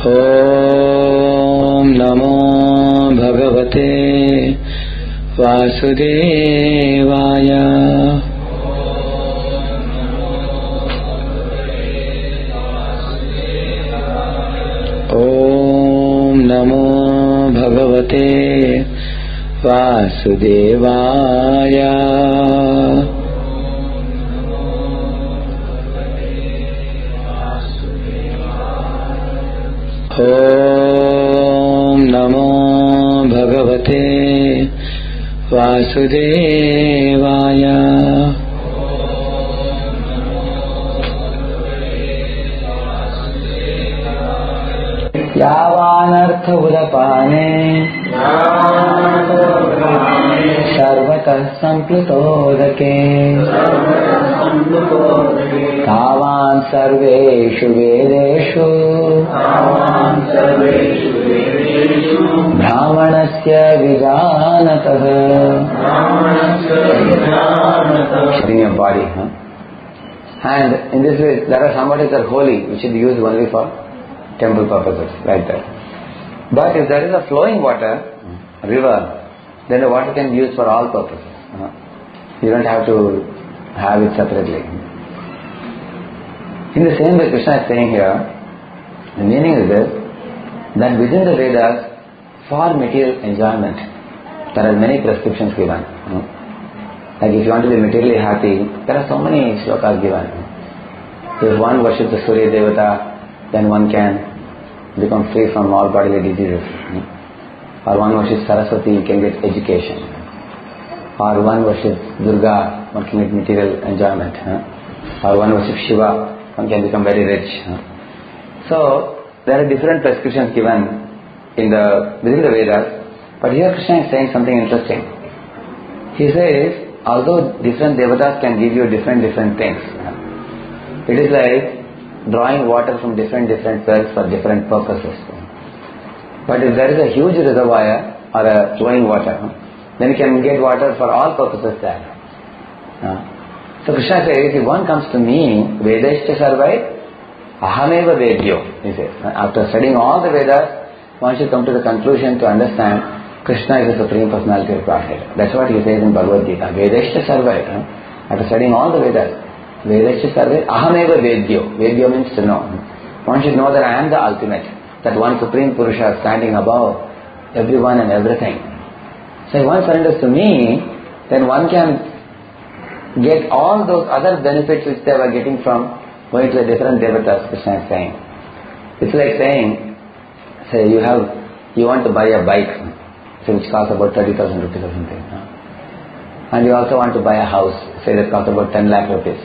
ओम नमो भगवते वासुदेवाय। ओम नमो भगवते वासुदेवाय। ओम नमो भगवते वासुदेवाय। यावानर्थ उदपाने सर्वतः सम्प्लुतोदके तावान् सर्वेषु वेदेषु ब्राह्मणस्य विजानतः। In your body, and in this way there are some bodies that are holy which should be used only for temple purposes, like that. But if there is a flowing water, river, then the water can be used for all purposes. You don't have to have it separately. In the same way Krishna is saying here, the meaning is this, that within the Vedas, for material enjoyment, there are many prescriptions given. Like if you want to be materially happy, there are so many shlokas given. If one worships the Surya Devata, then one can become free from all bodily diseases. Or one worships Saraswati, you can get education. Or one worships Durga, one can get material enjoyment. Or one worships Shiva, one can become very rich. So there are different prescriptions given within the Vedas. But here Krishna is saying something interesting. He says, although different devatas can give you different things, it is like drawing water from different wells for different purposes. But if there is a huge reservoir or a flowing water, then you can get water for all purposes there. So Krishna says, if one comes to me, Vedashcha sarvai, ahameva vedyo, he says. After studying all the Vedas, one should come to the conclusion to understand Krishna is the Supreme Personality of Godhead. That's what he says in Bhagavad Gita. Vedashcha sarvai. After studying all the Vedas, Vedashcha sarvai, ahameva vedyo. Vedyo means to know. One should know that I am the ultimate. That one Supreme Purusha standing above everyone and everything. So if one surrenders to me, then one can get all those other benefits which they were getting from going to the different devatas, Krishna is saying. It's like saying, say you want to buy a bike, say which costs about 30,000 rupees or something. And you also want to buy a house, say that costs about 10 lakh rupees.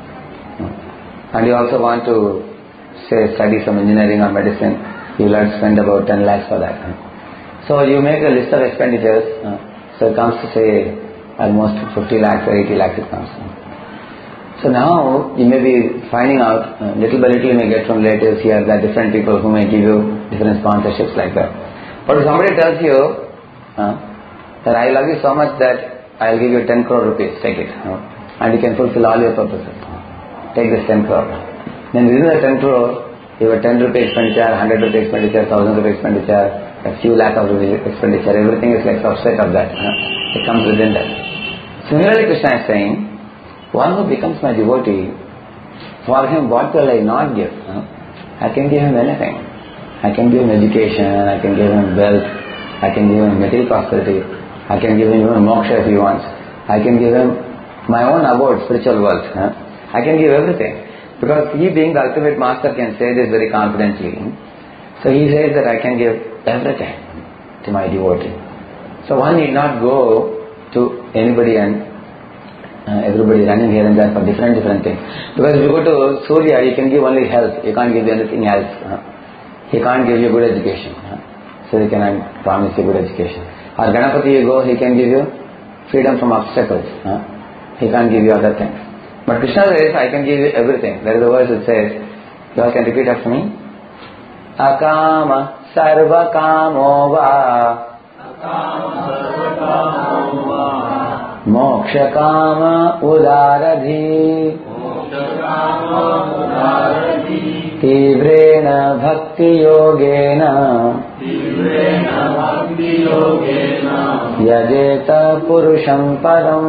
And you also want to, say, study some engineering or medicine, you will have to spend about 10 lakhs for that. So you make a list of expenditures, so it comes to say almost 50 lakhs or 80 lakhs it comes. So now you may be finding out, little by little you may get from relatives here, there are different people who may give you different sponsorships like that. But if somebody tells you that I love you so much that I will give you 10 crore rupees, take it, and you can fulfill all your purposes. Take this 10 crore. Then within the 10 crore, you have a 10 rupee expenditure, 100 rupee expenditure, 1000 rupee expenditure, a few lakh of rupee expenditure, everything is like subset of that. It comes within that. Similarly, Krishna is saying, one who becomes my devotee, for him what will I not give? I can give him anything. I can give him education, I can give him wealth, I can give him material prosperity, I can give him even moksha if he wants, I can give him my own abode, spiritual wealth. I can give everything. Because he being the ultimate master can say this very confidently. So he says that I can give everything to my devotee. So one need not go to anybody and everybody running here and there for different things. Because if you go to Surya, he can give only health, he can't give you anything else. He can't give you good education. So he cannot promise you good education. Or Ganapati you go, he can give you freedom from obstacles. He can't give you other things. But Krishna says, I can give you everything. There is a verse that says, you all can repeat after me. Akama sarva kamo va moksha kama udaradhi Tivrena bhakti yogena yajeta purusham param.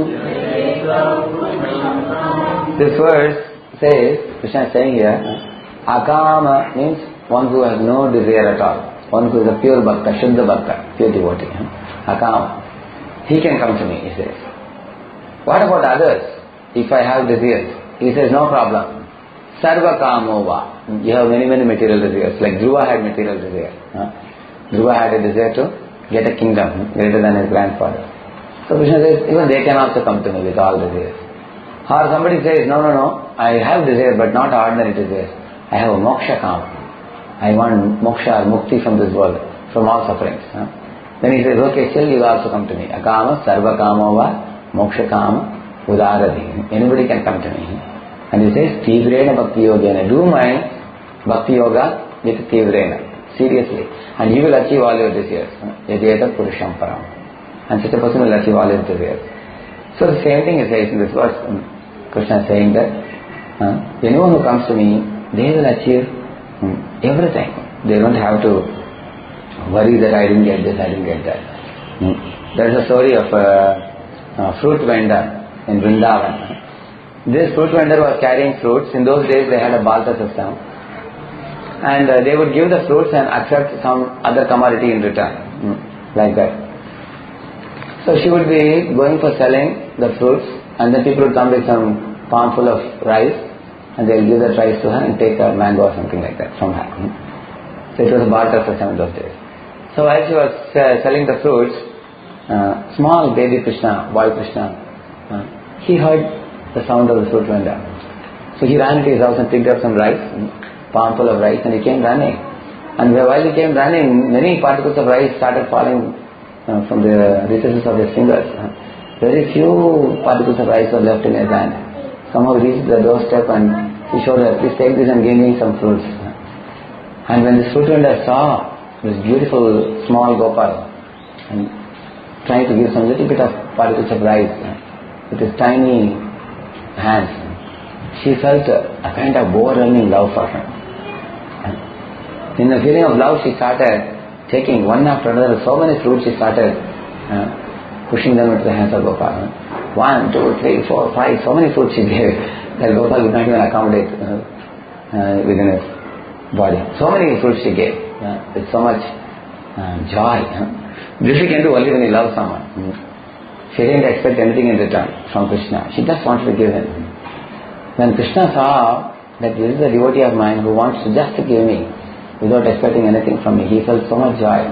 This verse says, Krishna is saying here, Akama means one who has no desire at all. One who is a pure bhakta, Shuddha bhakta, pure devotee. Akama. He can come to me, he says. What about others? If I have desires, he says, no problem. Sarva kamova. You have many material desires. Like Dhruva had material desire. Dhruva had a desire to get a kingdom greater than his grandfather. So Krishna says, even they can also come to me with all desires. Or somebody says, no, I have desire but not ordinary desires. I have a moksha kama. I want moksha or mukti from this world, from all sufferings. Then he says, okay, still you also come to me. Akama, sarva kamova, moksha kama, udaradi. Anybody can come to me. And he says, Tivrena bhakti yogena. Do my bhakti yoga with Tivrena. Seriously. And you will achieve all your desires. Yajeta purusham param. And such a person will achieve all his desires. So the same thing is says in this verse. Krishna is saying that anyone who comes to me, they will achieve everything. They don't have to worry that I didn't get this, I didn't get that. There is a story of a fruit vendor in Vrindavan. This fruit vendor was carrying fruits. In those days they had a balta system. And they would give the fruits and accept some other commodity in return. Like that. So she would be going for selling the fruits, and then people would come with some palm full of rice, and they will give that rice to her and take a mango or something like that from her. So it was a barter system in those days. So while she was selling the fruits, small baby Krishna, boy Krishna, he heard the sound of the fruit vendor. So he ran to his house and picked up some rice, palm full of rice, and he came running. And while he came running, many particles of rice started falling from the recesses of his fingers. Very few particles of rice were left in his hand. Somehow he reached the doorstep and he showed her, please take this and give me some fruits. And when this fruit vendor saw this beautiful small Gopal and trying to give some little bit of particles of rice with his tiny hands, she felt a kind of overwhelming love for him. In the feeling of love, she started taking one after another, so many fruits she started pushing them into the hands of Gopal. 1, 2, 3, 4, 5, so many fruits she gave that Gopal would not even accommodate within his body. So many fruits she gave with so much joy. This she can do only when you love someone. She didn't expect anything in return from Krishna. She just wanted to give him. When Krishna saw that this is a devotee of mine who wants to just give me without expecting anything from me, he felt so much joy.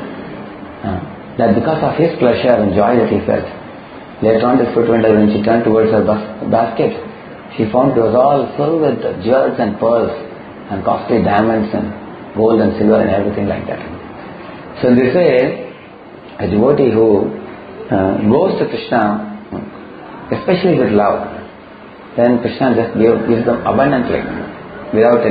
That because of his pleasure and joy that he felt, later on this fruit vendor, when she turned towards her basket, she found it was all filled with jewels and pearls and costly diamonds and gold and silver and everything like that. So in this way, a devotee who goes to Krishna, especially with love, then Krishna just gives them abundantly, without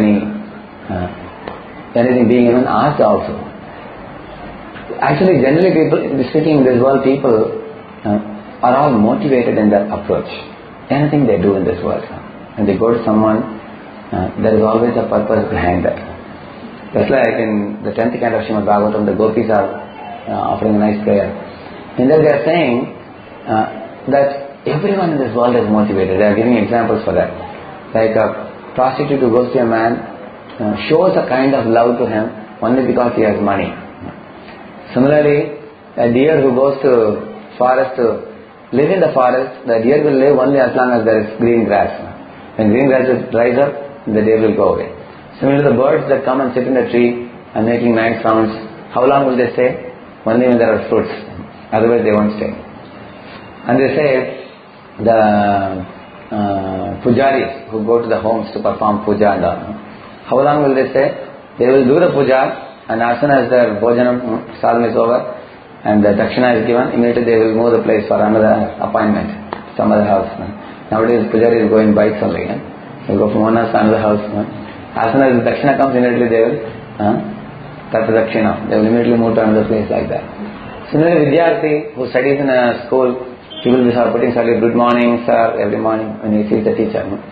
anything being even asked also. Actually, generally speaking, in this world, people are all motivated in their approach. Anything they do in this world, when they go to someone, there is always a purpose behind that. Just like in the 10th canto of Srimad Bhagavatam, the gopis are offering a nice prayer. In that they are saying that everyone in this world is motivated. They are giving examples for that. Like a prostitute who goes to a man shows a kind of love to him only because he has money. Similarly, a deer who goes to forest to live in the forest, the deer will live only as long as there is green grass. When green grass dries up, the deer will go away. Similarly, the birds that come and sit in the tree and making nice sounds, how long will they stay? Only when there are fruits. Otherwise they won't stay. And they say the pujaris who go to the homes to perform puja and all, how long will they stay? They will do the puja, and as soon as their bhojanam sadhana is over and the dakshina is given, immediately they will move the place for another appointment, some other house. Nowadays pujaris go in bikes only. They go from one house to another house. As soon as the dakshina comes, immediately they will tata dakshina. They will immediately move to another place like that. Similarly, Vidyarthi who studies in a school, he will be putting salute, good morning sir, every morning when he sees the teacher.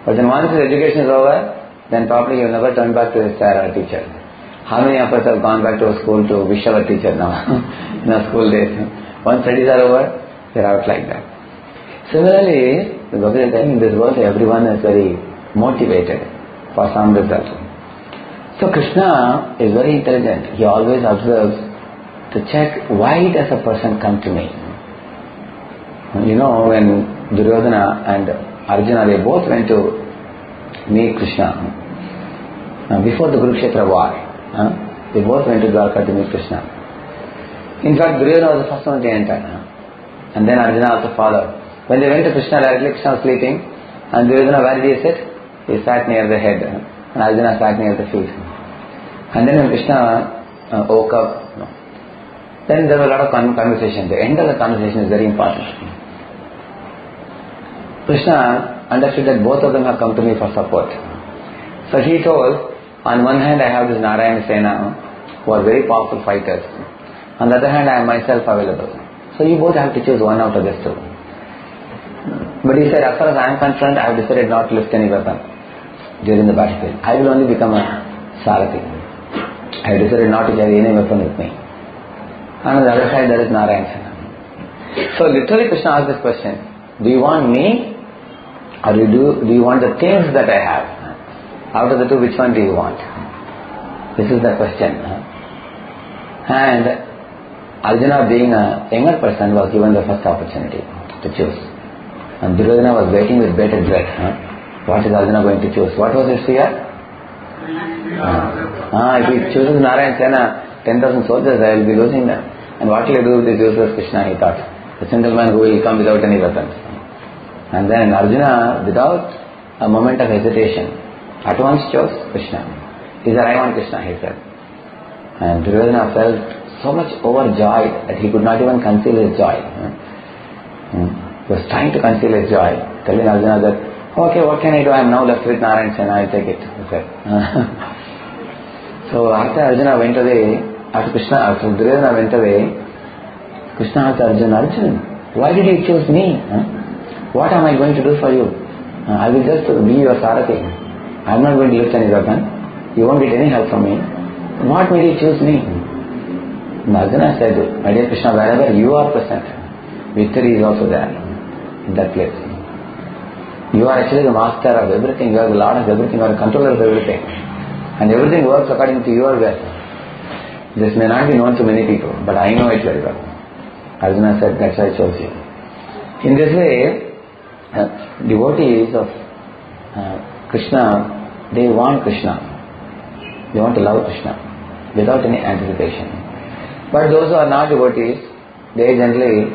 But then once his education is over, then probably he will never turn back to his sir or teacher. How many of us have gone back to a school to wish our teacher now in our school days? Once studies are over, they are out like that. Similarly, the Bhagavad Gita, in this world everyone is very motivated for some result. So Krishna is very intelligent. He always observes to check why does a person come to me. You know, when Duryodhana and Arjuna, they both went to meet Krishna before the Kurukshetra war. They both went to Dwarka to meet Krishna. In fact, Duryodhana was the first one to enter, and then Arjuna also followed. When they went to Krishna directly, Krishna was sleeping, and Duryodhana, where did he sit? He sat near the head, and Arjuna sat near the feet. And then when Krishna woke up, then there was a lot of conversation. The end of the conversation is very important. Krishna understood that both of them have come to me for support. So he told, on one hand I have this Narayana Sena, who are very powerful fighters. On the other hand, I am myself available. So you both have to choose one out of these two. But he said, as far as I am concerned, I have decided not to lift any weapon during the battlefield. I will only become a Sarathi. I have decided not to carry any weapon with me. And on the other side, there is Narayana Sena. So literally Krishna asked this question, do you want me or do you want the things that I have? Out of the two, which one do you want? This is the question. And Arjuna, being a younger person, was given the first opportunity to choose. And Duryodhana was waiting with bated breath. What is Arjuna going to choose? What was his fear? If he chooses Narayana Sena, 10,000 soldiers, I will be losing them. And what will I do with this useless Krishna, he thought. The single man who will come without any weapons. And then Arjuna, without a moment of hesitation, at once chose Krishna. He said, I want Krishna, he said. And Duryodhana felt so much overjoyed that he could not even conceal his joy. He was trying to conceal his joy, telling Arjuna that, okay, what can I do? I am now left with Narayana Sena, I will take it, he said. So after Arjuna went away, after Duryodhana went away, Krishna asked Arjuna, Arjuna, why did you choose me? What am I going to do for you? I will just be your Sarathi. I am not going to lift any weapon. You won't get any help from me. What made you choose me? And Arjuna said, my dear Krishna, wherever you are present, victory is also there, in that place. You are actually the master of everything, you are the lord of everything, you are the controller of everything. And everything works according to your will. This may not be known to many people, but I know it very well. Arjuna said, that's why I chose you. In this way, devotees of Krishna, they want Krishna. They want to love Krishna without any anticipation. But those who are not devotees, they generally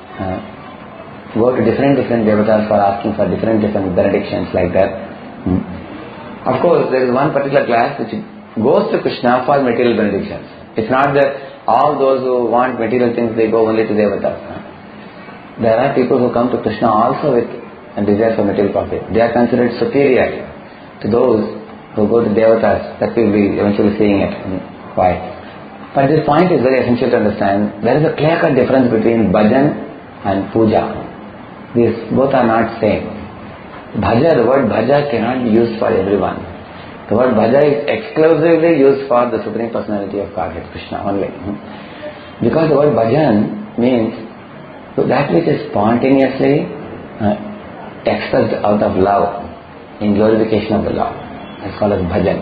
go to different devatas for asking for different benedictions like that. Of course, there is one particular class which goes to Krishna for material benedictions. It's not that all those who want material things, they go only to devatas. There are people who come to Krishna also with a desire for material profit. They are considered superior to those who go to devatas. That we'll be eventually seeing it. Why? But this point is very essential to understand. There is a clear-cut difference between bhajan and puja. These both are not same. Bhaja, the word bhaja cannot be used for everyone. The word bhaja is exclusively used for the Supreme Personality of Godhead, Krishna only. Because the word bhajan means that which is spontaneously expressed out of love, in glorification of the Lord. That's called as bhajan.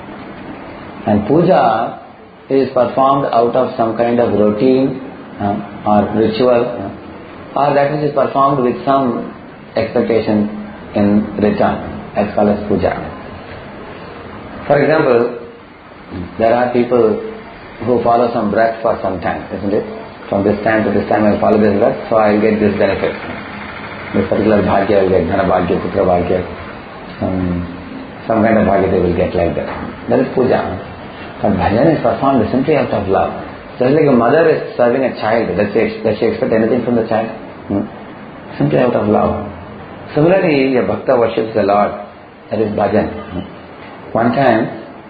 And puja is performed out of some kind of routine or ritual, or that which is performed with some expectation in return. That's called as puja. For example, there are people who follow some breath for some time, isn't it? From this time to this time I follow this breath, so I will get this benefit. This particular bhagya I will get, dhana bhagya, putra bhagya, some kind of bhagya they will get like that. That is puja. But bhajan is performed simply out of love. Just like a mother is serving a child, does she expect anything from the child? Simply out of love. Similarly, a bhakta worships the Lord, that is bhajan. One time,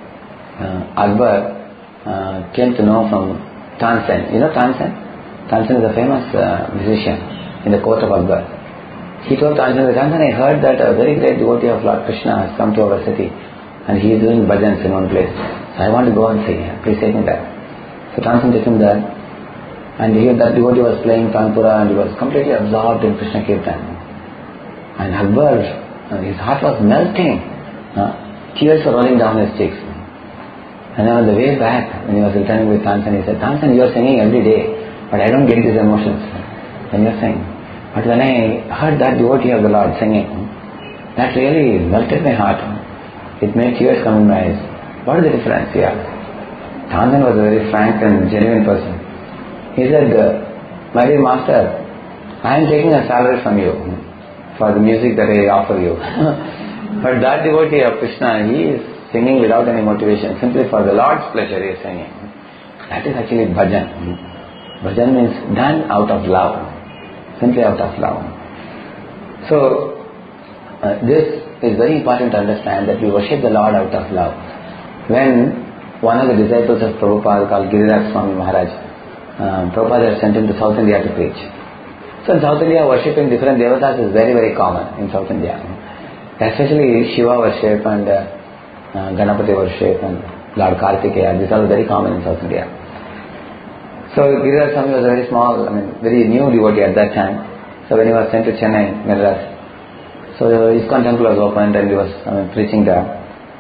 Akbar came to know from Tansen. You know Tansen? Tansen is a famous musician in the court of Akbar. he told Tansan, I heard that a very great devotee of Lord Krishna has come to our city and he is doing bhajans in one place. So I want to go and see him. Please take me there. So Tansan took him there, and that devotee was playing Tanpura and he was completely absorbed in Krishna Kirtan. And Akbar, his heart was melting. Tears were rolling down his cheeks. And then on the way back, when he was returning with Tansan, he said, Tansan, you are singing every day, but I don't get these emotions when you are singing. But when I heard that devotee of the Lord singing, that really melted my heart. It made tears come in my eyes. What is the difference? Yeah. Tansan was a very frank and genuine person. He said, my dear master, I am taking a salary from you for the music that I offer you. But that devotee of Krishna, he is singing without any motivation, simply for the Lord's pleasure he is singing. That is actually bhajan. Bhajan means done out of love, simply out of love. So, this is very important to understand, that we worship the Lord out of love. When one of the disciples of Prabhupada called Giriraj Swami Maharaj, Prabhupada had sent him to South India to preach. So in South India, worshipping different devatas is very, very common in South India. Especially Shiva worship and Ganapati worship and Lord Kartikeya, these are very common in South India. So Giriraj Swami was a very small, very new devotee at that time. So when he was sent to Chennai, Madras, so the ISKCON temple was opened and he was preaching there.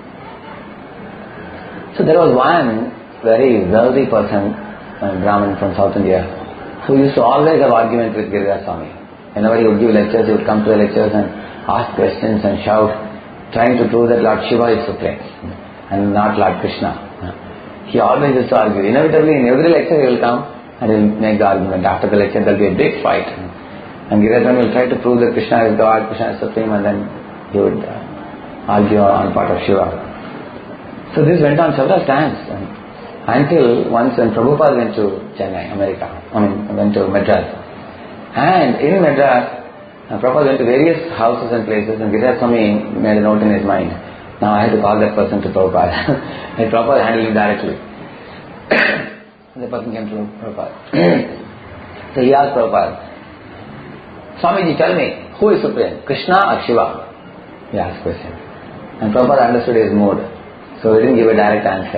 So there was one very wealthy person, Brahmin from South India, who used to always have argument with Giriraj Swami. Whenever he would give lectures, he would come to the lectures and ask questions and shout, trying to prove that Lord Shiva is supreme and not Lord Krishna. He always used to argue. Inevitably, in every lecture he will come and he will make the argument. After the lecture there will be a big fight. And Giriraj Swami will try to prove that Krishna is God, Krishna is supreme, and then he would argue on part of Shiva. So this went on several times until once when Prabhupada went to Chennai, America, went to Madras. And in Madras, Prabhupada went to various houses and places, and Giriraj Swami made a note in his mind. Now I have to call that person to Prabhupada. And Prabhupada handled it directly. The person came to Prabhupada. So he asked Prabhupada, Swamiji, tell me, who is supreme, Krishna or Shiva? He asked question. And Prabhupada understood his mood. So he didn't give a direct answer.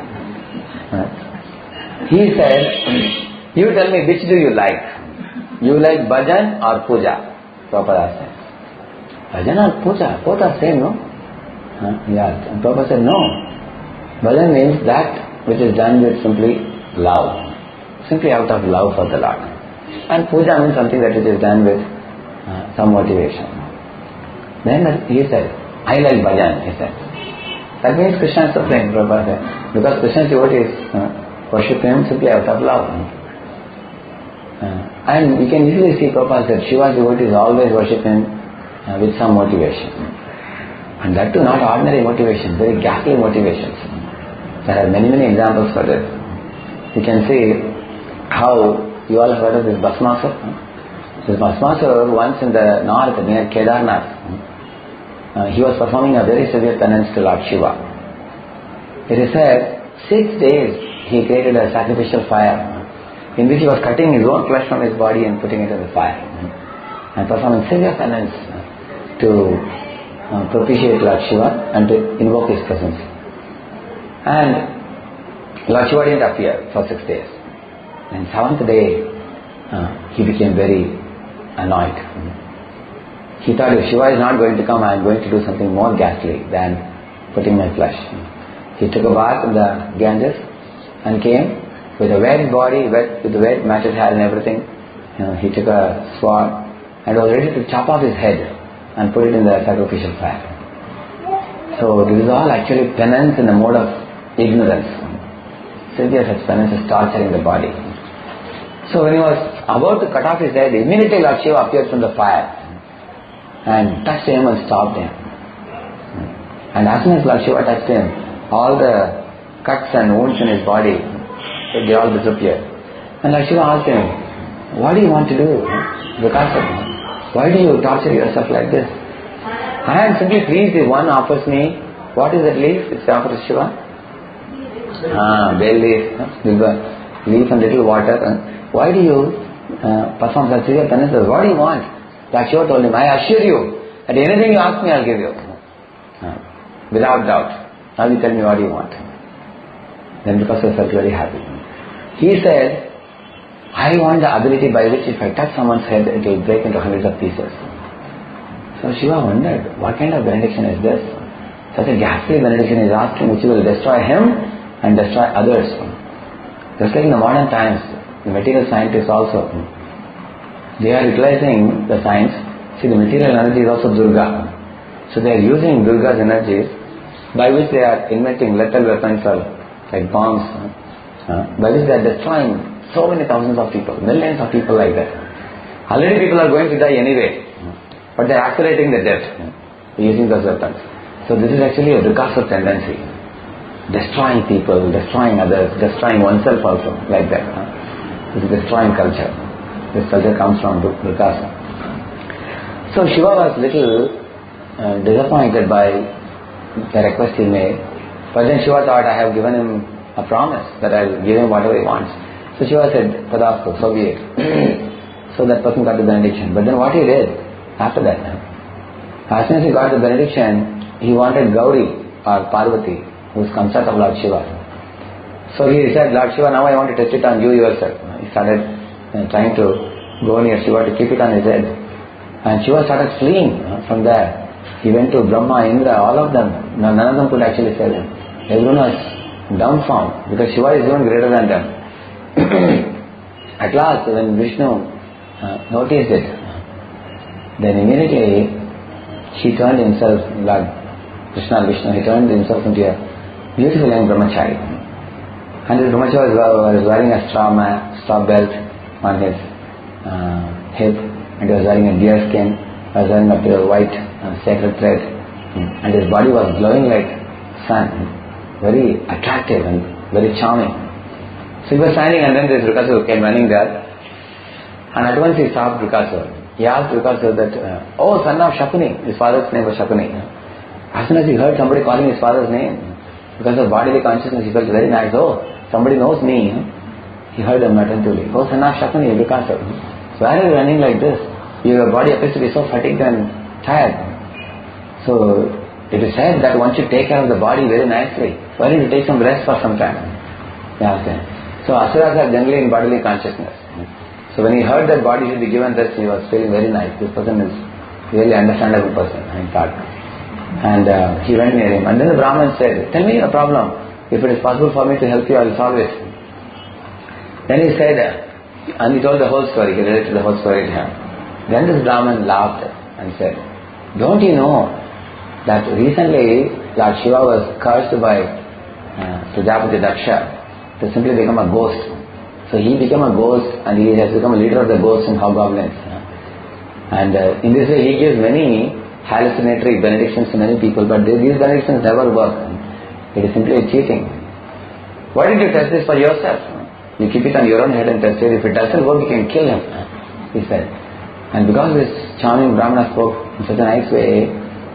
He said, you tell me, which do you like? You like bhajan or puja? Prabhupada asked him. Bhajan or puja? Both are same, no? He asked. And Prabhupada said, no. Bhajan means that which is done with simply love. Simply out of love for the Lord. And puja means something that is done with some motivation. Then he said, I like bhajan, he said. That means Krishna is supreme, Prabhupada said. Because Krishna's devotees worship him simply out of love. And you can easily see Prabhupada said Shiva's devotees always worship him with some motivation. And that too not ordinary motivation, very ghastly motivations. There are many, many examples for this. You can see how you all have heard of this Bhasmasur. This Bhasmasur, once in the north near Kedarnath, he was performing a very severe penance to Lord Shiva. It is said 6 days he created a sacrificial fire in which he was cutting his own flesh from his body and putting it in the fire and performing severe penance to propitiate Lord Shiva and to invoke his presence. And Lord Shiva didn't appear for 6 days. And 7th day he became very annoyed. He thought, if Shiva is not going to come, I am going to do something more ghastly than putting my flesh. He took a bath in the Ganges and came with a wet body, with the wet matted hair and everything. He took a sword and was ready to chop off his head and put it in the sacrificial fire. So this is all actually penance in the mode of ignorance. Severe such penance is torturing the body. So when he was about to cut off his head, immediately Lord Shiva appeared from the fire and touched him and stopped him. And as soon as Lord Shiva touched him, all the cuts and wounds in his body, they all disappeared. And Lord Shiva asked him, what do you want to do? Why do you torture yourself like this? I am simply pleased if one offers me, what is that leaf? It's the offer to Shiva. Bay leaf, leaf and little water. Why do you perform such severe penances? What do you want? Like Shiva told him, I assure you that anything you ask me, I'll give you. Without doubt. Now you tell me what you want. Then Vrikasura felt very happy. He said, I want the ability by which if I touch someone's head, it will break into hundreds of pieces. So Shiva wondered, what kind of benediction is this? Such a ghastly benediction is asked him which will destroy him and destroy others. Just like in the modern times, the material scientists also, they are utilizing the science. See, the material energy is also Durga. So they are using Durga's energies by which they are inventing lethal weapons like bombs, by which they are destroying so many thousands of people, millions of people like that. Already people are going to die anyway, but they are accelerating the death using those weapons. So this is actually a Vrikasura tendency. Destroying people, destroying others, destroying oneself also, like that. This is destroying culture. This culture comes from Vrikasura. So Shiva was little disappointed by the request he made. But then Shiva thought, I have given him a promise that I will give him whatever he wants. So Shiva said, Tadastu, so be it. So that person got the benediction. But then what he did after that, as soon as he got the benediction, he wanted Gauri or Parvati, who is consort of Lord Shiva. So he said, Lord Shiva, now I want to test it on you yourself. He started trying to go near Shiva to keep it on his head. And Shiva started fleeing from there. He went to Brahma, Indra, all of them. None of them could actually save him. Everyone was dumbfounded because Shiva is even greater than them. At last, when Vishnu noticed it, then immediately he turned himself, Lord Krishna Vishnu, he turned himself into a beautiful young brahmachari. And this brahmachari was wearing a straw belt on his hip, and he was wearing a deer skin, he was wearing a pure white sacred thread, and his body was glowing like sun, very attractive and very charming. So he was standing, and then this Vrikasura came running there, and at once he stopped Vrikasura. He asked Vrikasura that, oh son of Shakuni, his father's name was Shakuni. As soon as he heard somebody calling his father's name, because of bodily consciousness, he felt very nice. Oh, somebody knows me. He heard him attentively. Oh, son of Shakuni, Vrikasura. So why are you running like this? Your body appears to be so fatigued and tired. So it is said that one should take care of the body very nicely. Why don't you take some rest for some time? He asked him. So asuras are generally in bodily consciousness. So when he heard that body should be given rest, he was feeling very nice. This person is really understandable person, in fact. And he went near him. And then the Brahman said, tell me your problem. If it is possible for me to help you, I will solve it. Then he said, and he told the whole story. He related the whole story to him. Then this Brahman laughed and said, don't you know that recently Lord Shiva was cursed by Prajapati Daksha to simply become a ghost. So he became a ghost, and he has become a leader of the ghosts and hobgoblins. And in this way he gives many hallucinatory benedictions to many people, but these benedictions never work. It is simply cheating. Why didn't you test this for yourself? You keep it on your own head and test it. If it doesn't work, you can kill him, he said. And because this charming Brahmana spoke in such a nice way,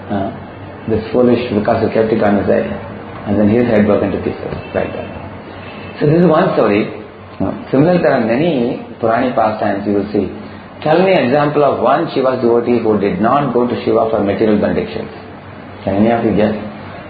this foolish Vrikasura kept it on his head, and then his head broke into pieces, like that. So this is one story. Similarly, there are many Purani pastimes you will see. Tell me an example of one Shiva's devotee who did not go to Shiva for material benedictions. Can any of you guess?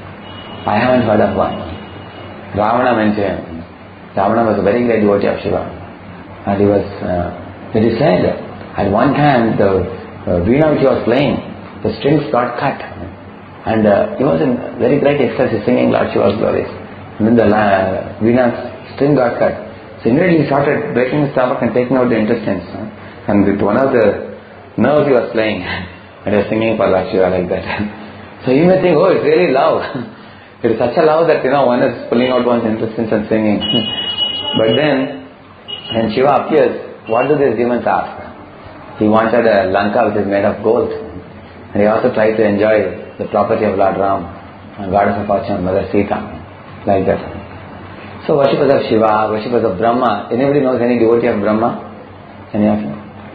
I haven't heard of one. Ravana mentioned. Ravana was a very great devotee of Shiva. And he was, it is said, at one time the veena which he was playing, the strings got cut. And he was in very great ecstasy singing Lord Shiva's glories. And then the veena string got cut. So immediately he started breaking his stomach and taking out the intestines. And with one of the nerves he was playing, and he was singing for Lord Shiva like that. So you may think, oh, it's really loud. It is such a loud that, one is pulling out one's intestines and singing. But then, when Shiva appears, what do these demons ask? He wanted a Lanka which is made of gold. And he also tried to enjoy the property of Lord Ram, goddess of fortune, Mother Sita, like that. So worshippers of Shiva, worshippers of Brahma. Anybody knows any devotee of Brahma? Any of you?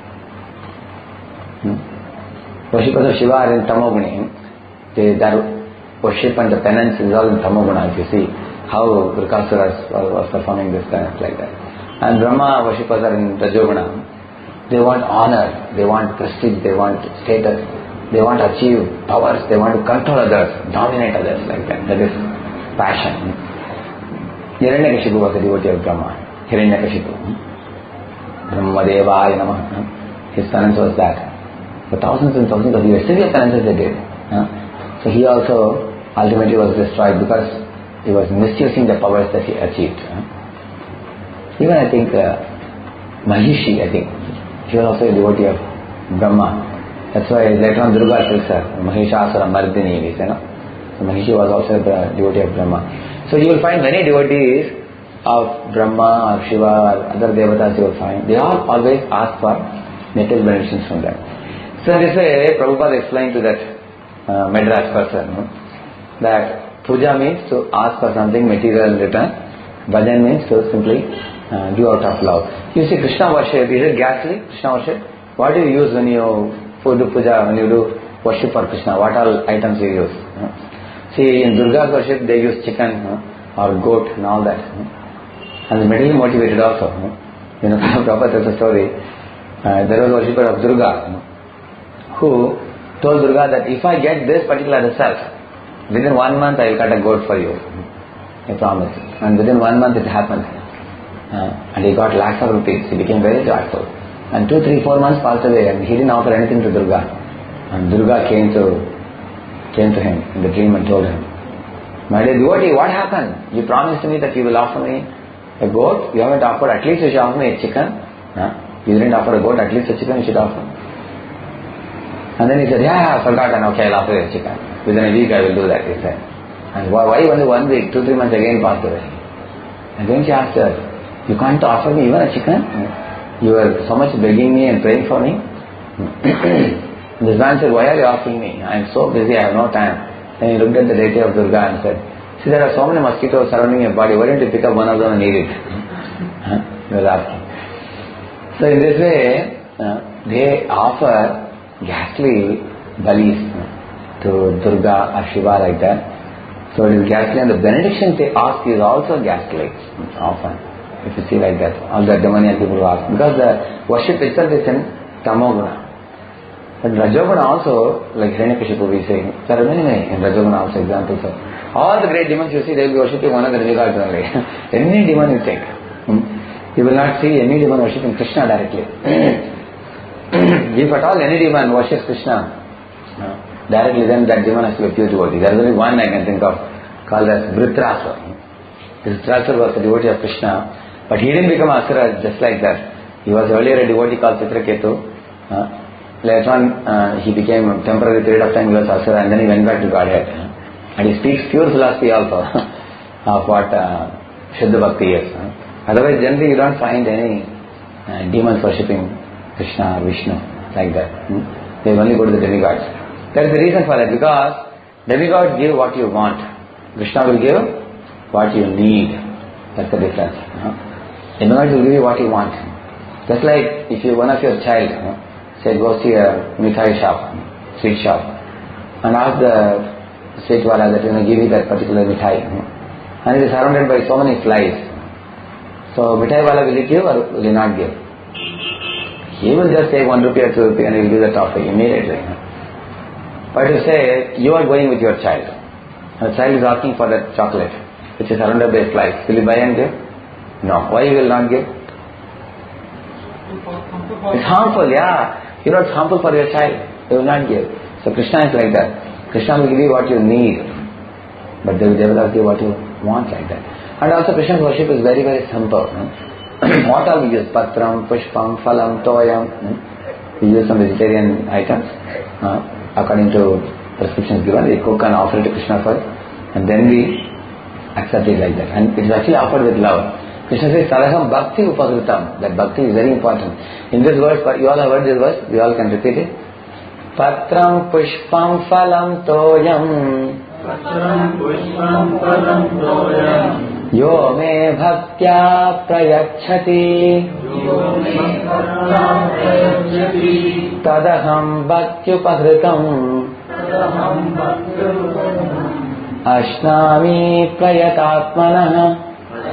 Worshippers of Shiva are in Tamoguni. Their worship and the penance is all in Tamoguna, if you see how Vrikasura was performing this penance like that. And Brahma worshippers are in Rajoguna. They want honor, they want prestige, they want status, they want to achieve powers, they want to control others, dominate others like that. That is passion. Hiranyakashipu was a devotee of Brahma. Hiranyakashipu. Brahmadevaya Namah. His penance was that. For thousands and thousands of years, severe penances they did. So he also ultimately was destroyed because he was misusing the powers that he achieved. Even I think Mahishi, I think, she was also a devotee of Brahma. That's why later on Durga tells her, Mahishasura Mardini, you know. So Mahishi was also a devotee of Brahma. So you will find many devotees of Brahma or Shiva or other devatas you will find. They all always ask for material benefits from them. So in this way, Prabhupada explained to that Madras person that puja means to ask for something material in return. Bhajan means to simply give out of love. You see Krishna worship, is it ghastly, Krishna worship? What do you use when you do puja, when you do worship for Krishna? What all items you use? See, in Durga's worship they use chicken or goat and all that. And it's materially motivated also. You know, Prabhupada tells a story. There was a worshipper of Durga who told Durga that if I get this particular result, within 1 month I will cut a goat for you. I promise. And within 1 month it happened. And he got lakhs of rupees. He became very joyful. And 2, 3, 4 months passed away and he didn't offer anything to Durga. And Durga came to him in the dream and told him, my dear devotee, what happened? You promised me that you will offer me a goat. You haven't offered. At least you should offer me a chicken. You didn't offer a goat. At least a chicken you should offer. And then he said, yeah, I forgot. And okay, I'll offer you a chicken. Within a week I will do that, he said. And why only 1 week? 2, 3 months again passed away. And then she asked her, you can't offer me even a chicken? You are so much begging me and praying for me. This man said, why are you asking me? I am so busy, I have no time. Then he looked at the deity of Durga and said, see, there are so many mosquitoes surrounding your body, why don't you pick up one of them and eat it? He was asking. So in this way, they offer ghastly balis to Durga or Shiva like that. So it is ghastly, and the benediction they ask is also ghastly often. If you see like that, all the demoniac people who ask, because the worship itself is in Tamoguna. But Rajoguna also, like Hiranyakashipu we say, there are many in Rajoguna also examples of all the great demons you see, they will be worshipping one of the demigods only. Any demon you take, you will not see any demon worshipping Krishna directly. If at all any demon worships Krishna directly, then that demon has to be a pure devotee. There is only one I can think of, called as Vritrasura. Dhritarashtra was a devotee of Krishna, but he didn't become Asura just like that. He was earlier a devotee called Chitraketu. Later on, he became a temporary period of time he was Asura, and then he went back to Godhead. And he speaks pure philosophy also of what Shuddha Bhakti is. Otherwise, generally you don't find any demons worshipping Krishna or Vishnu like that. They only go to the demigods. That is the reason for that, because demigods give what you want. Krishna will give what you need. That's the difference. Demigods will give you what you want. Just like if you, one of your child, say go see a mithai shop, sweet shop, and ask the sweet wala that give you that particular mithai, and it is surrounded by so many flies. So mithai wala will he give or will he not give? He will just take 1 rupee or 2 rupee and he will give the toffee immediately. But you say you are going with your child, and the child is asking for that chocolate which is surrounded by flies. Will you buy and give? No. Why you will not give? It's harmful, yeah. You know it's harmful for your child. They will not give. So Krishna is like that. Krishna will give you what you need, but they will not give what you want like that. And also Krishna's worship is very, very simple. What all we use? Patram, Pushpam, Phalam, Toyam. We use some vegetarian items. According to prescriptions given, we cook and offer it to Krishna first, and then we accept it like that. And it is actually offered with love. Krishna says, Saraham Bhakti Upakritam. That Bhakti is very important. In this verse, you all have heard this verse, we all can repeat it. Patram Pushpam Phalam Toyam. Patram Pushpam Phalam Toyam. Yo me bhaktya prayachati. Yo me bhaktya prayachati. Tadaham bhaktyupahritam. Tadaham bhaktyupahritam. Ashnami prayatatmanah.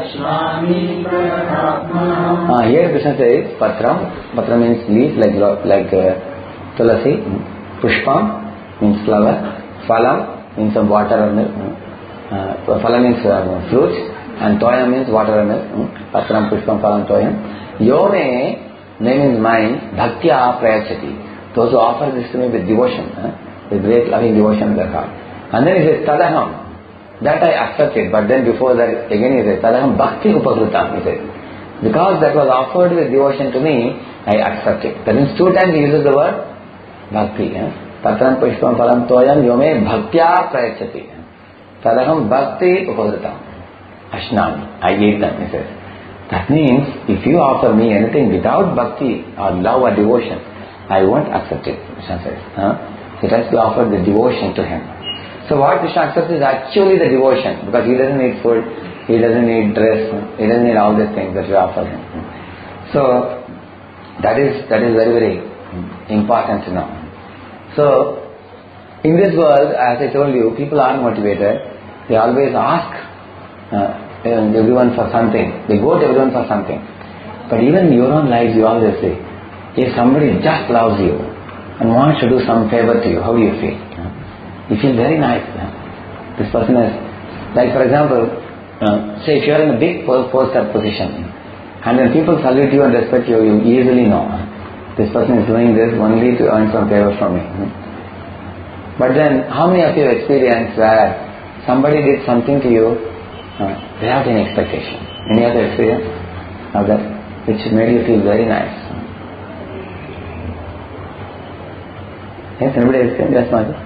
Here Krishna says patram. Patram means leaf, like tulasi. Pushpam means flower. Phalam means some water or milk. Phalam means fruit, and toyam means water or milk. Patram, pushpam, phalam, toyam. Yome, name is mine. Bhaktya prayachati. Those who offer this to me with devotion, with great loving devotion in their heart. And then he says tadaham. That I accept it, but then before that again he says tadaham bhakti upakrutam. He says, because that was offered with devotion to me, I accept it. That means 2 times he uses the word bhakti. Patram pushpam phalam toyam yome bhaktya prayachati. Tadaham bhakti upakrutam. Ashnami. I eat them, he says. That means if you offer me anything without bhakti or love or devotion, I won't accept it, Krishna says. It has to be offered with devotion to him. So what Krishna accepts is actually the devotion, because he doesn't need food, he doesn't need dress, he doesn't need all these things that we offer him. So that is very, very important to know. So in this world, as I told you, people are motivated. They always ask everyone for something. They go to everyone for something. But even in your own lives, you always say, if somebody just loves you and wants to do some favor to you, how do you feel? You feel very nice. This person is, like for example, say if you are in a big post or position, and when people salute you and respect you, you easily know this person is doing this only to earn some favor from me. But then, how many of you have experienced where somebody did something to you without any expectation? Any other experience of that, which made you feel very nice? Yes, anybody else can? Yes, Madhu?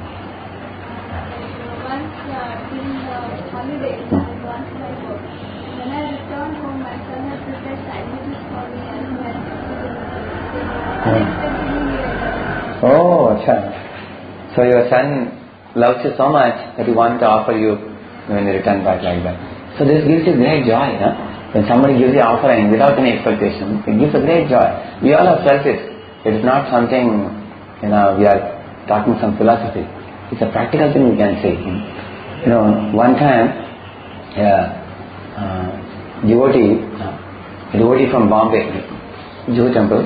Oh, acha. So your son loves you so much that he wants to offer you when you return back like that. So this gives you great joy. When somebody gives you offering without any expectation, it gives a great joy. We all have felt it. It is not something, we are talking some philosophy. It's a practical thing we can see. One time, a devotee from Bombay, Juhu temple,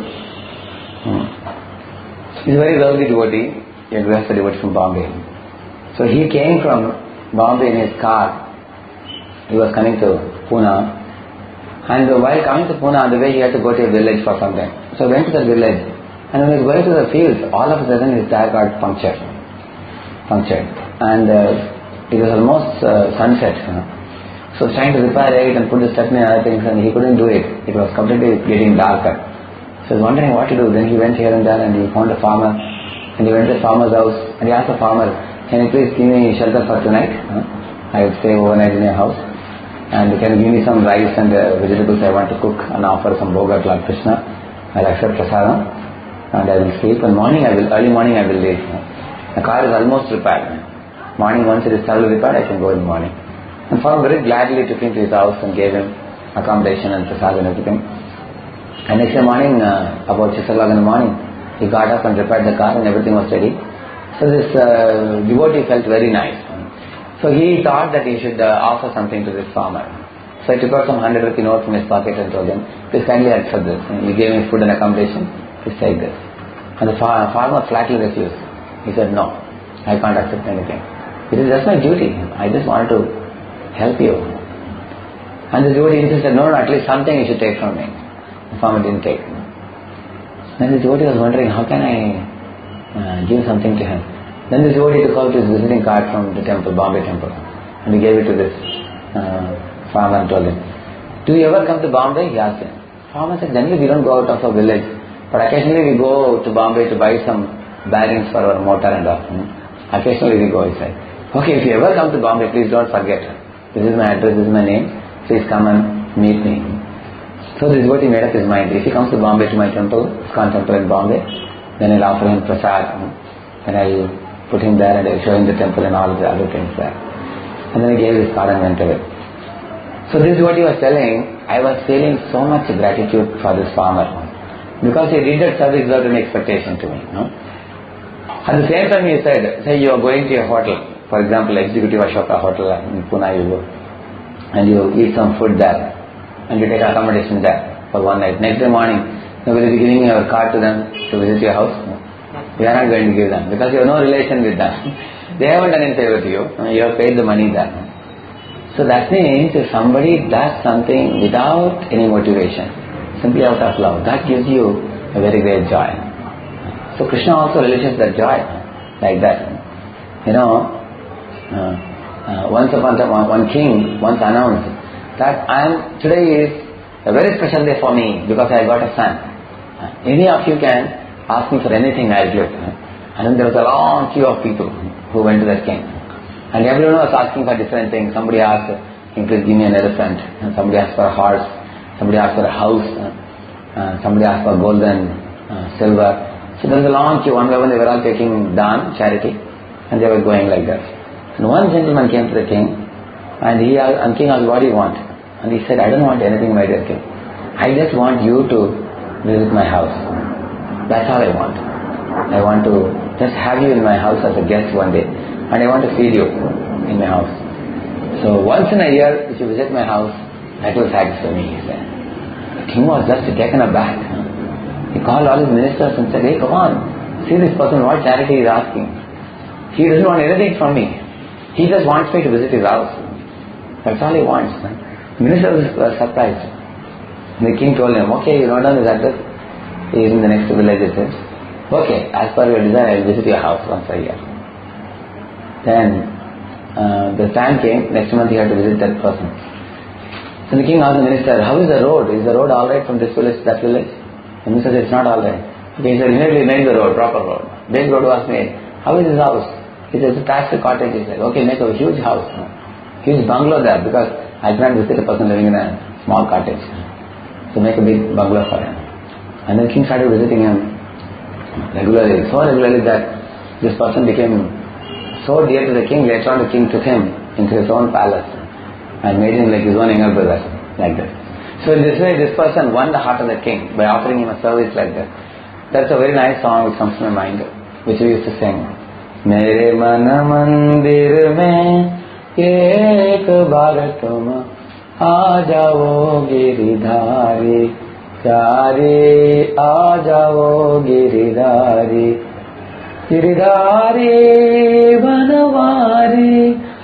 he's a very wealthy devotee, a devotee from Bombay. So he came from Bombay in his car. He was coming to Pune, and while coming to Pune, on the way he had to go to a village for something. So he went to the village, and when he was going to the fields, all of a sudden his tire got punctured. And it was almost sunset. So he was trying to repair it and put the stepney and other things, and he couldn't do it. It was completely getting darker. So he was wondering what to do. Then he went here and there, and he found a farmer, and he went to the farmer's house, and he asked the farmer, "Can you please give me shelter for tonight? I will stay overnight in your house. And can you give me some rice and vegetables I want to cook and offer some bhoga to Lord Krishna? I will accept prasadam and I will sleep. And early morning I will leave. The car is almost repaired. Morning, once it is thoroughly repaired, I can go in the morning." And farmer very gladly took him to his house and gave him accommodation and prasad and everything. And next morning, about 6 o'clock in the morning, he got up and repaired the car and everything was ready. So this devotee felt very nice. So he thought that he should offer something to this farmer. So he took out some 100 rupee note from his pocket and told him, "Please kindly accept this. You gave me food and accommodation. Please take this." And the farmer flatly refused. He said, "No, I can't accept anything. It is just my duty. I just wanted to help you." And the devotee insisted, "No, at least something you should take from me." The farmer didn't take. Then the devotee was wondering, how can I give something to him? Then the devotee took out his visiting card from the temple, Bombay temple, and he gave it to this farmer and told him, "Do you ever come to Bombay?" He asked him. Farmer said, "Generally we don't go out of our village, but occasionally we go to Bombay to buy some bearings for our motor and all. Occasionally we go," he said. "Okay, if you ever come to Bombay, please don't forget. This is my address, this is my name. Please come and meet me." So this devotee made up his mind. If he comes to Bombay, to my temple, ISKCON temple in Bombay, then I'll offer him prasad, and I'll put him there and I'll show him the temple and all the other things there. And then he gave his card and went away. So this devotee was telling, I was feeling so much gratitude for this farmer, because he did that service without any expectation to me. At the same time he said, say you are going to a hotel, for example Executive Ashoka Hotel in Pune, you go, and you eat some food there, and you take accommodation there for one night. Next day morning, will you be giving your card to them to visit your house? We are not going to give them because you have no relation with them. They haven't done any favor to you. You have paid the money there. So that means if somebody does something without any motivation, simply out of love, that gives you a very great joy. So Krishna also relishes that joy like that. Once upon a time, one king once announced that today is a very special day for me because I got a son. Any of you can ask me for anything, I'll give. And then there was a long queue of people who went to that king. And everyone was asking for different things. Somebody asked, "Can you please give me an elephant?" And somebody asked for a horse. Somebody asked for a house. Somebody asked for gold and silver. So there was a long queue. One by one they were all taking dan, charity. And they were going like that. And one gentleman came to the king. And king asked, "What do you want?" And he said, "I don't want anything, my dear king. I just want you to visit my house. That's all I want. I want to just have you in my house as a guest one day. And I want to feed you in my house. So once in a year, if you visit my house, that will satisfy me," he said. The king was just taken aback. He called all his ministers and said, "Hey, come on. See this person, what charity he is asking. He doesn't want anything from me. He just wants me to visit his house. That's all he wants." Ministers were surprised. The king told him, "Okay, you know down his address. He is in the next village," it says. "Okay, as per your desire, I will visit your house once a year." Then the time came, next month he had to visit that person. So the king asked the minister, "How is the road? Is the road alright from this village to that village?" The minister said, "It's not alright." Okay, he said, "Immediately make the road, proper road." Big road was made. "How is his house?" He said, "It's a thatched cottage." He said, "Okay, make a huge house, huge bungalow there, because I cannot visit a person living in a small cottage. So make a big bungalow for him." And then the king started visiting him regularly, so regularly that this person became so dear to the king. Later on the king took him into his own palace and made him like his own younger brother, like that. So in this way, this person won the heart of the king by offering him a service like that. That's a very nice song which comes to my mind, which we used to sing. Mere man mandir mein ek baar tum aa jao giridhari, pyare aa jao giridhari, giridhari vanvari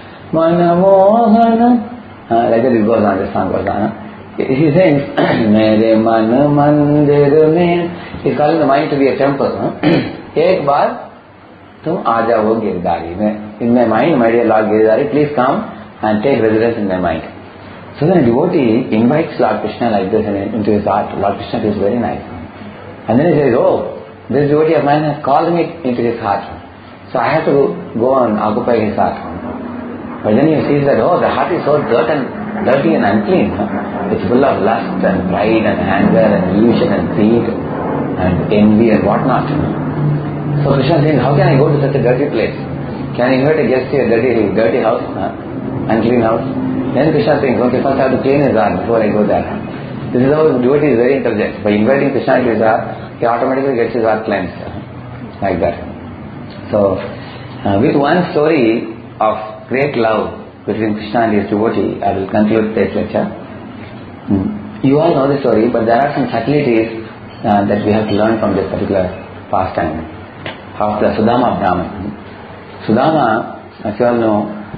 manamohana. Like that it goes on, the song goes on. He says, Mere man mandir mein, he's calling the mind to be a temple. Ek baar tum aa jao giridhari. In my mind, my dear Lord Giridhari, please come and take residence in my mind. So then a devotee invites Lord Krishna like this into his heart. Lord Krishna is very nice. And then he says, "Oh, this devotee of mine has called me into his heart. So I have to go and occupy his heart." But then he sees that, oh, the heart is so dirty and unclean. It's full of lust and pride and anger and illusion and greed and envy and whatnot. So Krishna says, how can I go to such a dirty place? Can I invite a guest to a dirty house, unclean house? Then Krishna thinks, okay, first I have to clean his heart before I go there. This is how the devotee is very intelligent. By inviting Krishna into his heart, he automatically gets his heart cleansed. Like that. So, with one story of great love between Krishna and his devotee, I will conclude today's lecture. You all know the story, but there are some subtleties that we have to learn from this particular pastime of the Sudama Brahman. Sudama, as you all know,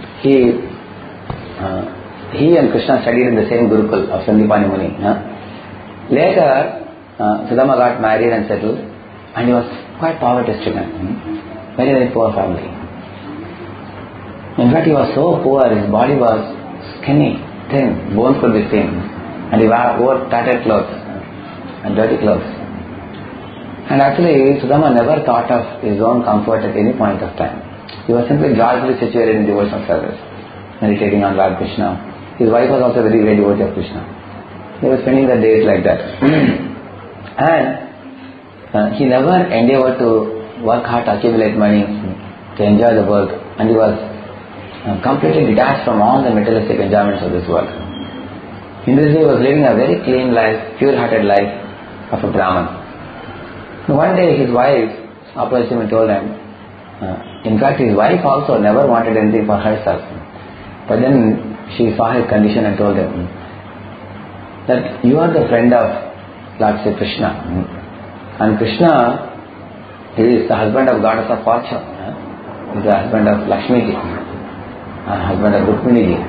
he and Krishna studied in the same Gurukul of Sandipani Muni. Later, Sudama got married and settled, and he was quite poverty-stricken. Very, very poor family. In fact, he was so poor, his body was skinny, thin, bones could be seen, and he wore tattered clothes and dirty clothes. And actually, Sudama never thought of his own comfort at any point of time. He was simply joyfully situated in devotional service, meditating on Lord Krishna. His wife was also a very great devotee of Krishna. He was spending the days like that. And he never endeavored to work hard to accumulate money, to enjoy the world, and he was completely detached from all the materialistic enjoyments of this world. In this way, he was living a very clean life, pure-hearted life of a Brahman. One day, his wife approached him and told him, in fact, his wife also never wanted anything for herself. But then she saw his condition and told him, that you are the friend of Lord Sri Krishna. And Krishna is the husband of goddess of fortune. He is the husband of Lakshmi ji, and husband of Rukmini ji.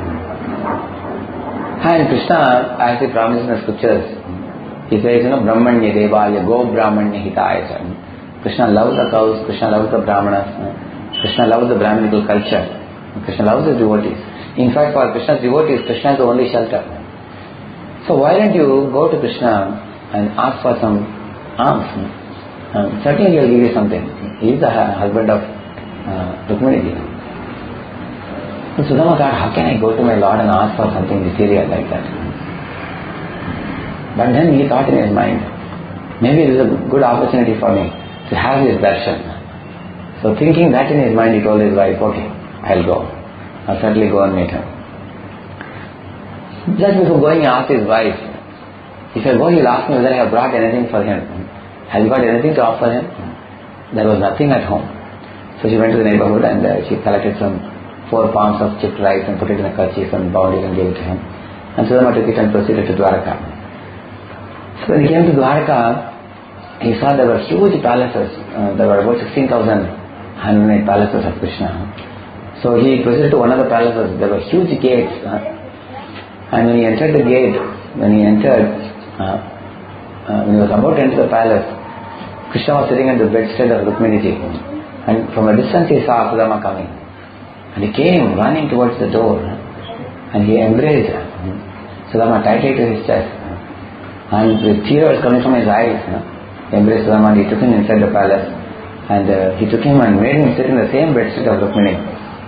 And Krishna, as he promised in the scriptures, he says, Brahmanya Devaya Go Brahmanya Hitaya. Krishna loves the cows, Krishna loves the Brahmanas, Krishna loves the Brahminical culture, Krishna loves his devotees. In fact, for Krishna's devotees, Krishna is the only shelter. So why don't you go to Krishna and ask for some alms? Certainly he will give you something. He is the husband of Rukmini ji. So Sudama thought, how can I go to my Lord and ask for something material like that? But then he thought in his mind, maybe it is a good opportunity for me to have his darshan. So thinking that in his mind, he told his wife, okay, I'll go. I'll certainly go and meet him. Just before going, he asked his wife, he said, well, he'll ask me whether I have brought anything for him. Have you got anything to offer him? There was nothing at home. So she went to the neighborhood and she collected some 4 pounds of chipped rice and put it in a kerchief and bound it and gave it to him. And Sudama took it and proceeded to Dwarka. So when he came to Dwarka, he saw there were huge palaces. There were about 16,108 palaces of Krishna. So he proceeded to one of the palaces. There were huge gates. And when he entered the gate, when he was about to enter the palace, Krishna was sitting at the bedstead of Rukmini ji. And from a distance he saw Sudama coming. And he came running towards the door. And he embraced Sudama tightly to his chest. And with tears coming from his eyes, he embraced Sudama and he took him inside the palace. And he took him and made him sit in the same bedstead of Rukmini.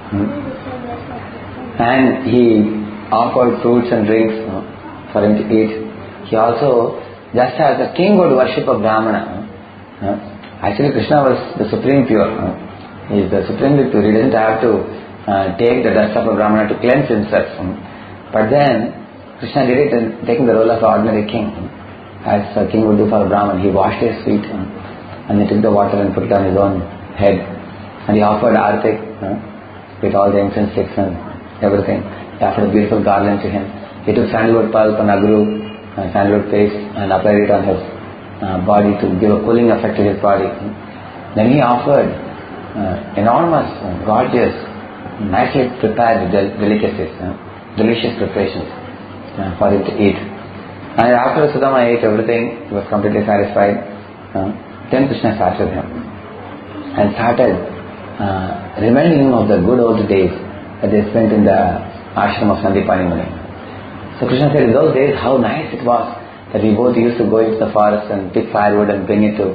And he offered fruits and drinks for him to eat. He also, just as the king would worship a Brahmana, actually Krishna was the supreme pure. He is the supremely pure. He doesn't have to take the dust of a Brahmana to cleanse himself. But then Krishna did it in taking the role of an ordinary king, as a king would do for a Brahman. He washed his feet and he took the water and put it on his own head. And he offered artik with all the incense sticks and everything. He offered a beautiful garland to him. He took sandalwood pulp and agru and sandalwood paste and applied it on his body to give a cooling effect to his body. Then he offered enormous, gorgeous, nicely prepared delicacies, delicious preparations for him to eat. And after Sudama ate everything, he was completely satisfied. Then Krishna sat with him and started reminding him of the good old days that they spent in the ashram of Sandipani Muni. So Krishna said, in those days, how nice it was that we both used to go into the forest and pick firewood and bring it to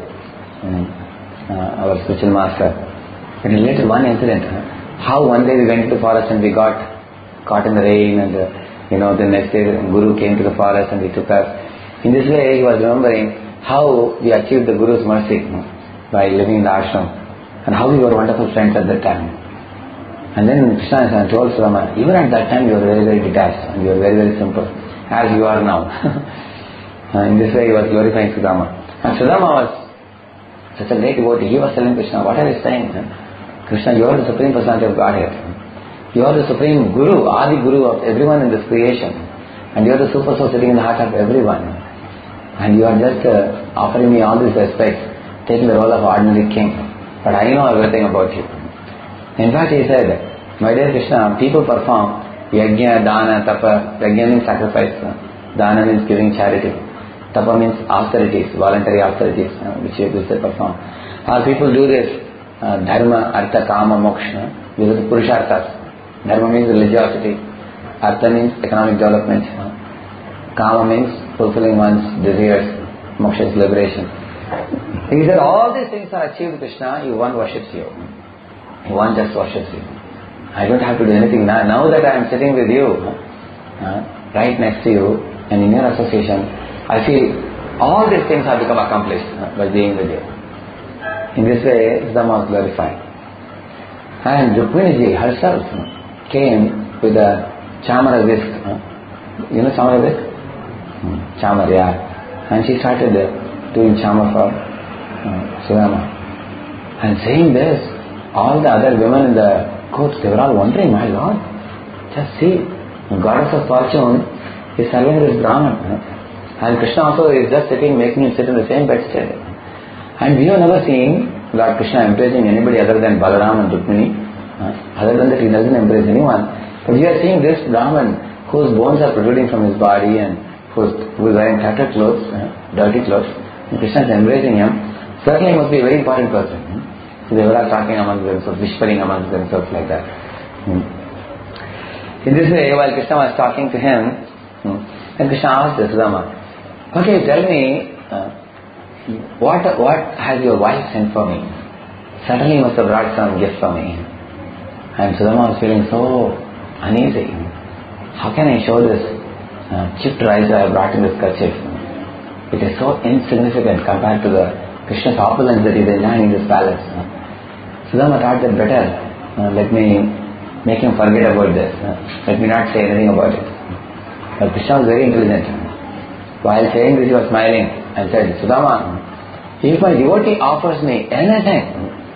our spiritual master. But he related one incident, how one day we went to the forest and we got caught in the rain, and the next day the Guru came to the forest and he took us. In this way he was remembering how we achieved the Guru's mercy by living in the ashram, and how we were wonderful friends at that time. And then Krishna told Sudama, even at that time you were very, very detached and you were very, very simple, as you are now. In this way he was glorifying Sudama. And Sudama was such a great devotee. He was telling Krishna, what are you saying? Krishna, you are the Supreme Personality of Godhead. You are the Supreme Guru, Adi Guru of everyone in this creation. And you are the Super Soul sitting in the heart of everyone. And you are just offering me all this respect, taking the role of ordinary king. But I know everything about you. In fact, he said, my dear Krishna, people perform yajna, dana, tapa. Yajna means sacrifice. Dana means giving charity. Tapa means austerities, voluntary austerities, which they perform. Or people do this dharma, artha, kama, moksha. These are the purusharthas. Dharma means religiosity. Artha means economic development. Kama means fulfilling one's desires. Moksha is liberation. He said, all these things are achieved, Krishna, one worships you. One just worships you. I don't have to do anything. Now that I am sitting with you, right next to you, and in your association, I feel all these things have become accomplished by being with you. In this way, Sudama was glorified. And Rukmini ji herself came with a chamara whisk. You know chamara whisk? Chamar, yeah. And she started doing chamar for Sudama. And saying this, all the other women in the court, they were all wondering, my Lord, just see, the goddess of fortune is serving this Brahman. And Krishna also is just sitting, making him sit in the same bedstead. And we have never seen Lord Krishna embracing anybody other than Balaram and Rukmini. Other than that, he doesn't embrace anyone. But we are seeing this Brahman whose bones are protruding from his body and who is wearing tattered clothes, dirty clothes. And Krishna is embracing him. Certainly he must be a very important person. So they were all talking among themselves, whispering among themselves like that. In this way, while Krishna was talking to him, and Krishna asked Sudama, okay, tell me, what has your wife sent for me? Certainly you must have brought some gift for me. And Sudama was feeling so uneasy. How can I show this chipped rice I have brought in this kerchief? It is so insignificant compared to the Krishna's opulence that is enjoying in this palace. Sudama thought that better, let me make him forget about this. Let me not say anything about it. But Krishna was very intelligent. While saying this, he was smiling and said, Sudama, if my devotee offers me anything,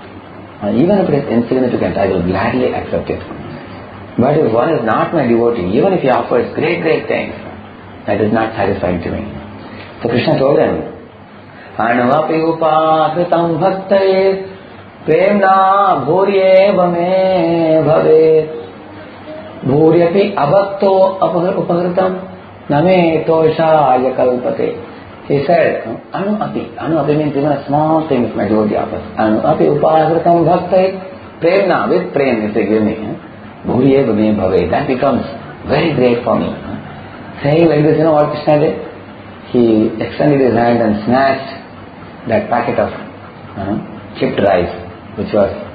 even if it is insignificant, I will gladly accept it. But if one is not my devotee, even if he offers great, great things, that is not satisfying to me. So Krishna told him, Anuvapi upakritam bhaktaye premna bhuryeva me bhavet bhuryapi abhakto upakritam name toshaya kalpate. He said, Anuapi means even a small thing if my devotee offers. Anuapi upakritam bhaktaye premna, with prem if they give me, bhuryeva me bhavet, that becomes very great for me. Saying like this, you know what Krishna did? He extended his hand and snatched that packet of chipped rice which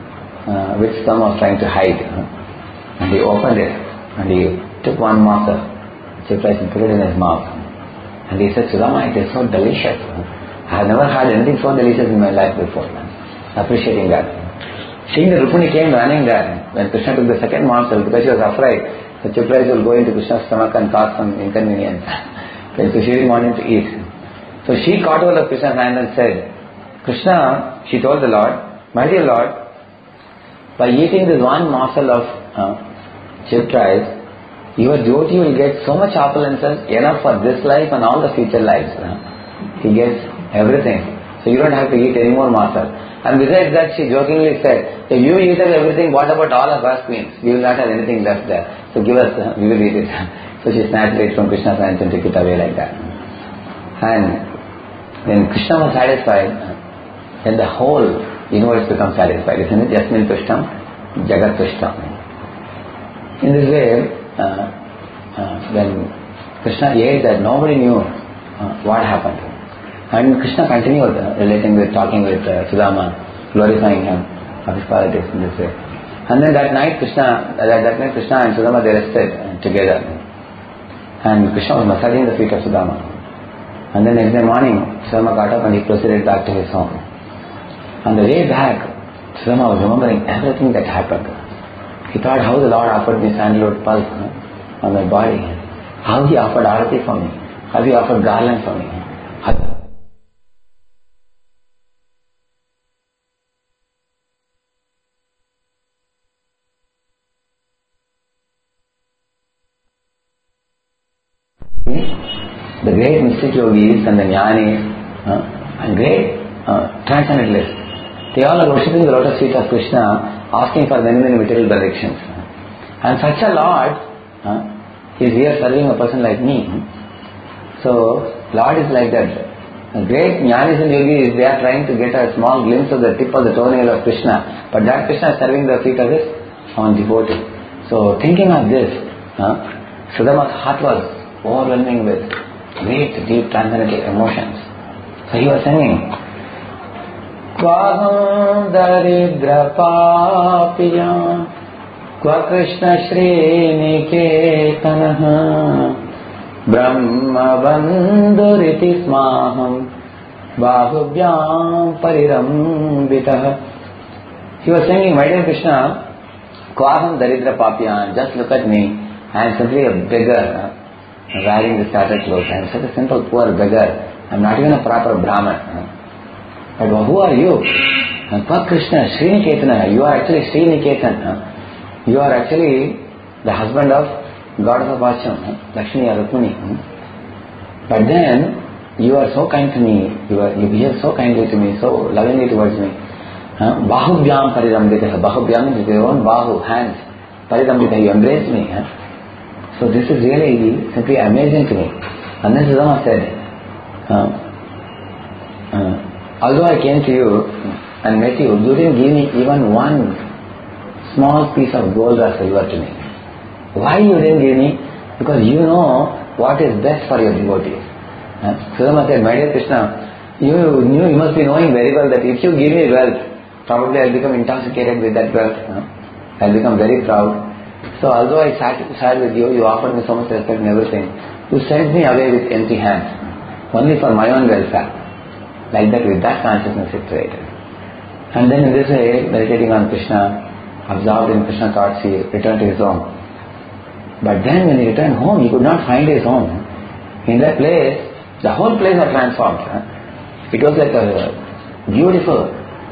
some was trying to hide. And he opened it and he took one morsel chipped rice and put it in his mouth. And he said, Sudama, it is so delicious. I have never had anything so delicious in my life before. Appreciating that. Seeing that Rukmini came running there when Krishna took the second morsel, because she was afraid the chipped rice will go into Krishna's stomach and cause some inconvenience. So she didn't want him to eat. So she caught hold of Krishna's hand and said, Krishna, she told the Lord, my dear Lord, by eating this one morsel of chipped rice, your devotee will get so much opulences, enough for this life and all the future lives. He gets everything. So you don't have to eat any more morsel. And besides that, she jokingly said, if you eat everything, what about all of us queens? We will not have anything left there. So give us, we will eat it. So she snatched it from Krishna's hands and took it away like that. And when Krishna was satisfied, then the whole universe becomes satisfied. Isn't it? Yasmin Tushtam, Jagat Tushtam. In this way, when Krishna ate that, nobody knew what happened. And Krishna continued talking with Sudama, glorifying him of his qualities in this way. And then that night Krishna and Sudama, they rested together. And Krishna was massaging the feet of Sudama. And then next day morning, Sudama got up and he proceeded back to his home. On the way back, Sudama was remembering everything that happened. He thought how the Lord offered me sandalwood pulse on my body, how he offered arati for me, how he offered garland for me. The great mystic yogis and the jnanis and great transcendentalists, they all are worshipping the lotus feet of Krishna, asking for many, many material benedictions. And such a Lord is here serving a person like me. So, Lord is like that. The great jnanis and yogis, they are trying to get a small glimpse of the tip of the toenail of Krishna. But that Krishna is serving the feet of his own devotee. So, thinking of this, Sudama's heart was overwhelming with great, deep, transcendental emotions. So he was singing, Kvaham daridra papiyam Kva Krishna Shri Niketanaha Brahma banduriti smaham Bahubhyam parirambitah. He was singing, my dear Krishna, Kvaham daridra papiyam, just look at me, I am simply a beggar, wearing the tattered clothes. I am such a simple poor beggar. I am not even a proper Brahman. But who are you? Kva Krishna, Sriniketana. You are actually Sriniketan. You are actually the husband of goddess of Ashram, Lakshmi or Rukmini. But then, you are so kind to me, you behave so kindly to me, so lovingly towards me. Bahubhyam paridamdita. Bahubhyam means with your own bahu, hands. Paridamdita, you embrace me. So this is really simply amazing to me. And then Sudama said, although I came to you and met you, you didn't give me even one small piece of gold or silver to me. Why you didn't give me? Because you know what is best for your devotees. Sudama said, my dear Krishna, you must be knowing very well that if you give me wealth, probably I'll become intoxicated with that wealth. I'll become very proud. So although I sat with you, you offered me so much respect and everything, you sent me away with empty hands, only for my own welfare. Like that, with that consciousness situated. And then in this way, meditating on Krishna, absorbed in Krishna thoughts, he returned to his home. But then when he returned home, he could not find his home. In that place, the whole place was transformed. It was like a beautiful.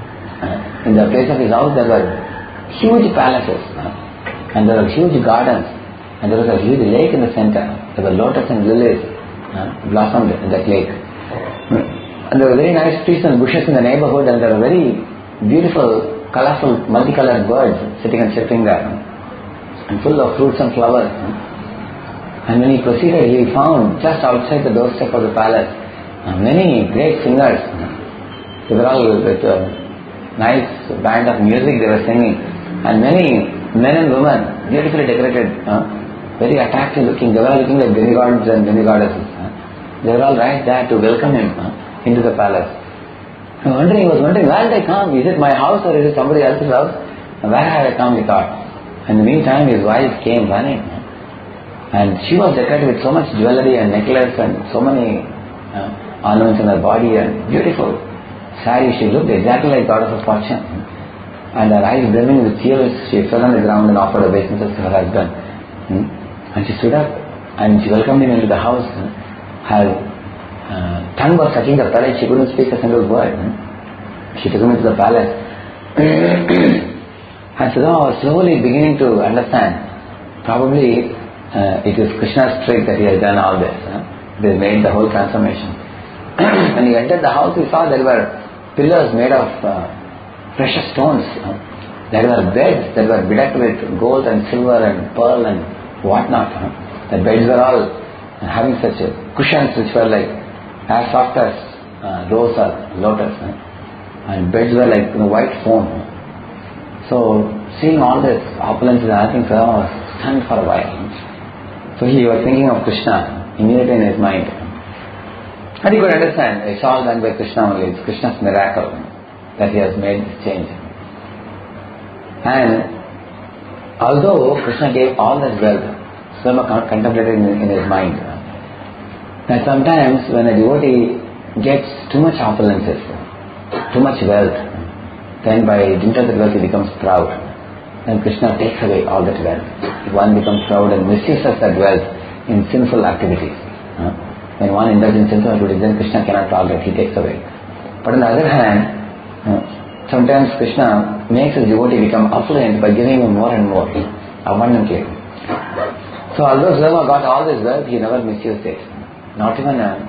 In the place of his house, there were huge palaces, and there were huge gardens, and there was a huge lake in the center. There were lotus and lilies blossomed in that lake. And there were very nice trees and bushes in the neighborhood, and there were very beautiful, colorful, multicolored birds sitting and chirping there, and full of fruits and flowers. And when he proceeded, he found just outside the doorstep of the palace many great singers. They were all with nice band of music they were singing, and many men and women, beautifully decorated, very attractive looking. They were all looking like demigods and demigoddesses. They were all right there to welcome him into the palace. He was wondering, where did I come? Is it my house or is it somebody else's house? Where have I come, he thought. In the meantime, his wife came running, and she was decorated with so much jewelry and necklace and so many ornaments in her body, and beautiful sari. She looked exactly like goddess of fortune, and her eyes brimming with tears. She fell on the ground and offered obeisances to her husband. And she stood up and she welcomed him into the house. Her tongue was touching the palate. She couldn't speak a single word. She took him into the palace. And Sudama was slowly beginning to understand. Probably it is Krishna's trick that he has done all this. They made the whole transformation. When he entered the house, he saw there were pillars made of precious stones. There were beds that were bedecked with gold and silver and pearl and whatnot. The beds were all having such cushions which were like as soft as rose or lotus. And beds were like white foam. So seeing all this opulence, I think Sudama was stunned for a while. So he was thinking of Krishna immediately in his mind. And he could understand, it's all done by Krishna only. It's Krishna's miracle that he has made this change. And although Krishna gave all this wealth, Sudama contemplated in his mind that sometimes when a devotee gets too much opulences, too much wealth, then by dint of the wealth he becomes proud. Then Krishna takes away all that wealth. One becomes proud and misuses that wealth in sinful activities. When one indulges in sinful activities, then Krishna cannot tolerate, he takes away. But on the other hand, sometimes Krishna makes his devotee become affluent by giving him more and more, abundantly. So although Sudama got all this wealth, he never misused it. Not even a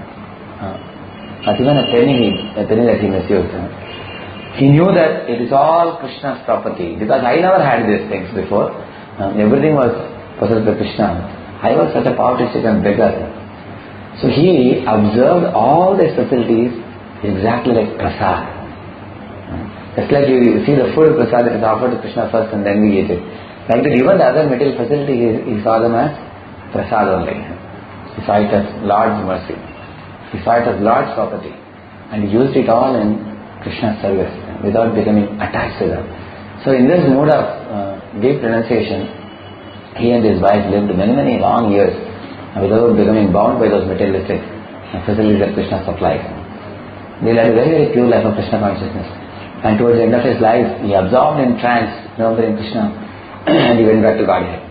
penny that he misused. He knew that it is all Krishna's property, because I never had these things before. Everything was possessed by Krishna. I was such a poverty-stricken and beggar. So he observed all these facilities exactly like prasad. Just like you see the food prasad that is offered to Krishna first and then we eat it. Like that, even the other material facilities, he saw them as prasad only. He saw it as Lord's mercy. He saw it as Lord's property. And he used it all in Krishna's service without becoming attached to them. So in this mood of deep renunciation, he and his wife lived many, many long years without becoming bound by those materialistic facilities that Krishna supplied. They led a very, very pure life of Krishna consciousness. And towards the end of his life, he absorbed in trance, remembering Krishna, and he went back to Godhead.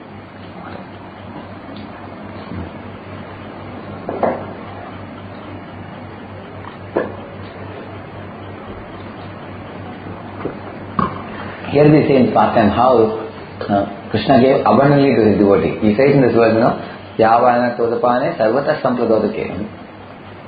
Here we see in past time how Krishna gave abundantly to his devotee. He says in this verse, Yavana Todapane Sarvata Sampradodake.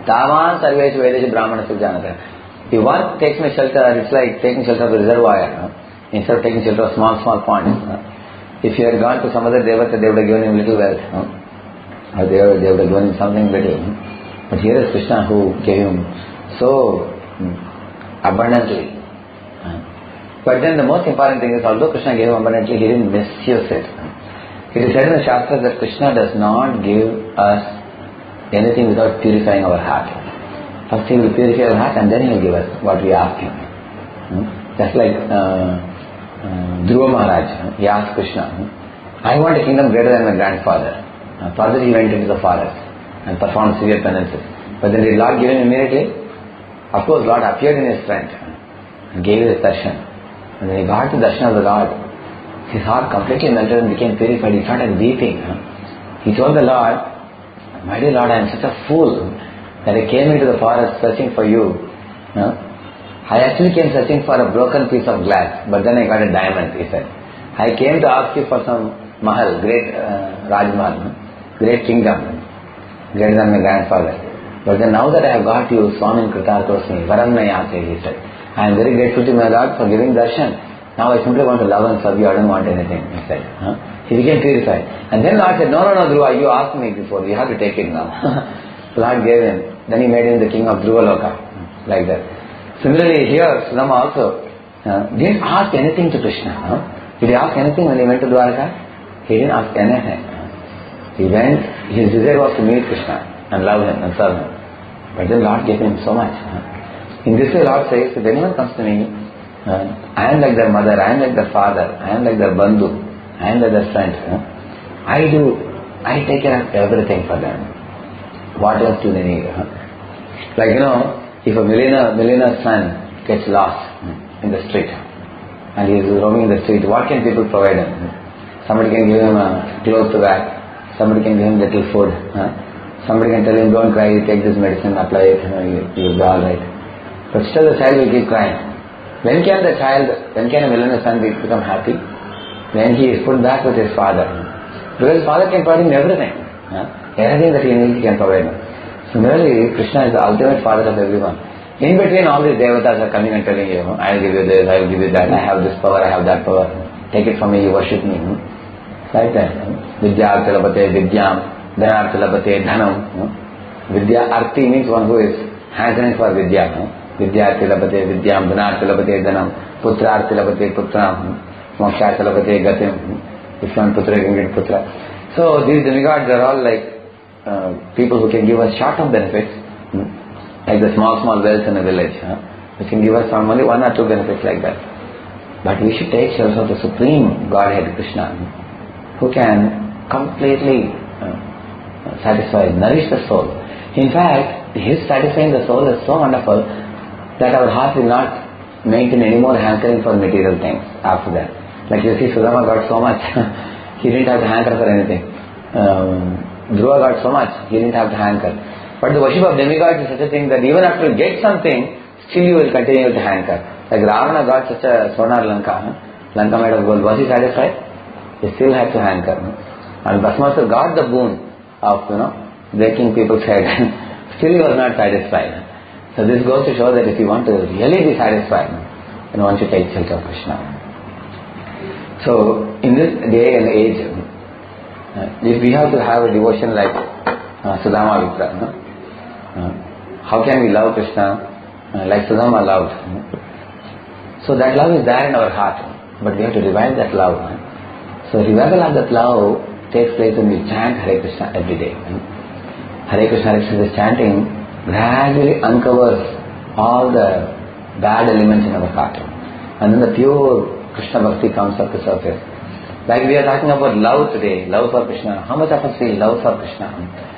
Tavan Sarvesh Vedesh Brahmana Janata. If one takes my shelter, it's like taking shelter of a reservoir, instead of taking shelter of small ponds. If you had gone to some other devata, they would have given him little wealth. Or they would have given him something little. But here is Krishna who gave him so abundantly. But then the most important thing is, although Krishna gave him abundantly, he didn't misuse it. It is said in the Shastras that Krishna does not give us anything without purifying our heart. First he will purify our heart and then he will give us what we ask him. Just like Dhruva Maharaj, he asked Krishna, I want a kingdom greater than my grandfather. Further he went into the forest and performed severe penances. But then did Lord give him immediately? Of course, Lord appeared in his strength and gave his darshan. And when he got the darshan of the Lord, his heart completely melted and became purified. He started weeping. He told the Lord, my dear Lord, I am such a fool that I came into the forest searching for you. I actually came searching for a broken piece of glass, but then I got a diamond, he said. I came to ask you for some mahal, great Rajmahal, great kingdom, greater than my grandfather. But then now that I have got you, Swamin Kritarkosmi, Varam Nayate, he said. I am very grateful to my Lord for giving darshan. Now I simply want to love and serve you, I don't want anything, he said. He became purified. And then Lord said, no, Dhruva, you asked me before, you have to take it now. Lord gave him. Then he made him the king of Dhruva Loka, like that. Similarly here, Sudama also didn't ask anything to Krishna. Did he ask anything when he went to Dwarka? He didn't ask anything. He went, his desire was to meet Krishna and love him and serve him. But then Lord gave him so much. In this way Lord says, if anyone comes to me, I am like their mother, I am like their father, I am like their bandhu, I am like their friend. I take care of everything for them. What else do they need? Like, if a millionaire's son gets lost in the street and he is roaming in the street, what can people provide him? Somebody can give him a clothes to wear, somebody can give him little food, somebody can tell him, don't cry, you take this medicine, apply it, you'll be alright. But still the child will keep crying. When can a millionaire's son become happy? When he is put back with his father. Because his father can provide him everything. Anything that he needs, he can provide him. Similarly, Krishna is the ultimate father of everyone. In between, all these devatas are coming and telling you, I will give you this, I will give you that, I have this power, I have that power. Take it from me, you worship me. Like that. Vidya Artilabate Vidyam, Dhana Artilabate Dhanam. Vidya Arti means one who is hankering for Vidya. Vidya Artilabate Vidyam, Dhana Artilabate Dhanam, Putra Artilabate Putram, Moksha Artilabate Gatim. If you want Putra, you can get Putra. So these demigods are all like people who can give us short-term benefits, like the small wells in a village, which can give us only 1 or 2 benefits like that. But we should take shelter of the Supreme Godhead Krishna, who can completely satisfy, nourish the soul. In fact, his satisfying the soul is so wonderful that our heart will not maintain any more hankering for material things after that. Like you see, Sudama got so much, he didn't have to hanker for anything. Dhruva got so much, he didn't have to hanker. But the worship of demigods is such a thing that even after you get something, still you will continue to hanker. Like Ravana got such a sonar Lanka, Lanka made of gold. Was he satisfied? He still had to hanker. And Bhasmasura got the boon of, breaking people's head. Still he was not satisfied. So this goes to show that if you want to really be satisfied, then one should take shelter of Krishna. So in this day and age, if we have to have a devotion like Sudama Vipra, how can we love Krishna like Sudama loved? So that love is there in our heart, but we have to revive that love. So revival of that love takes place when we chant Hare Krishna every day. Hare Krishna, Hare Krishna, this chanting gradually uncovers all the bad elements in our heart. And then the pure Krishna Bhakti comes up to surface. Like we are talking about love today, love for Krishna. How much of us feel love for Krishna?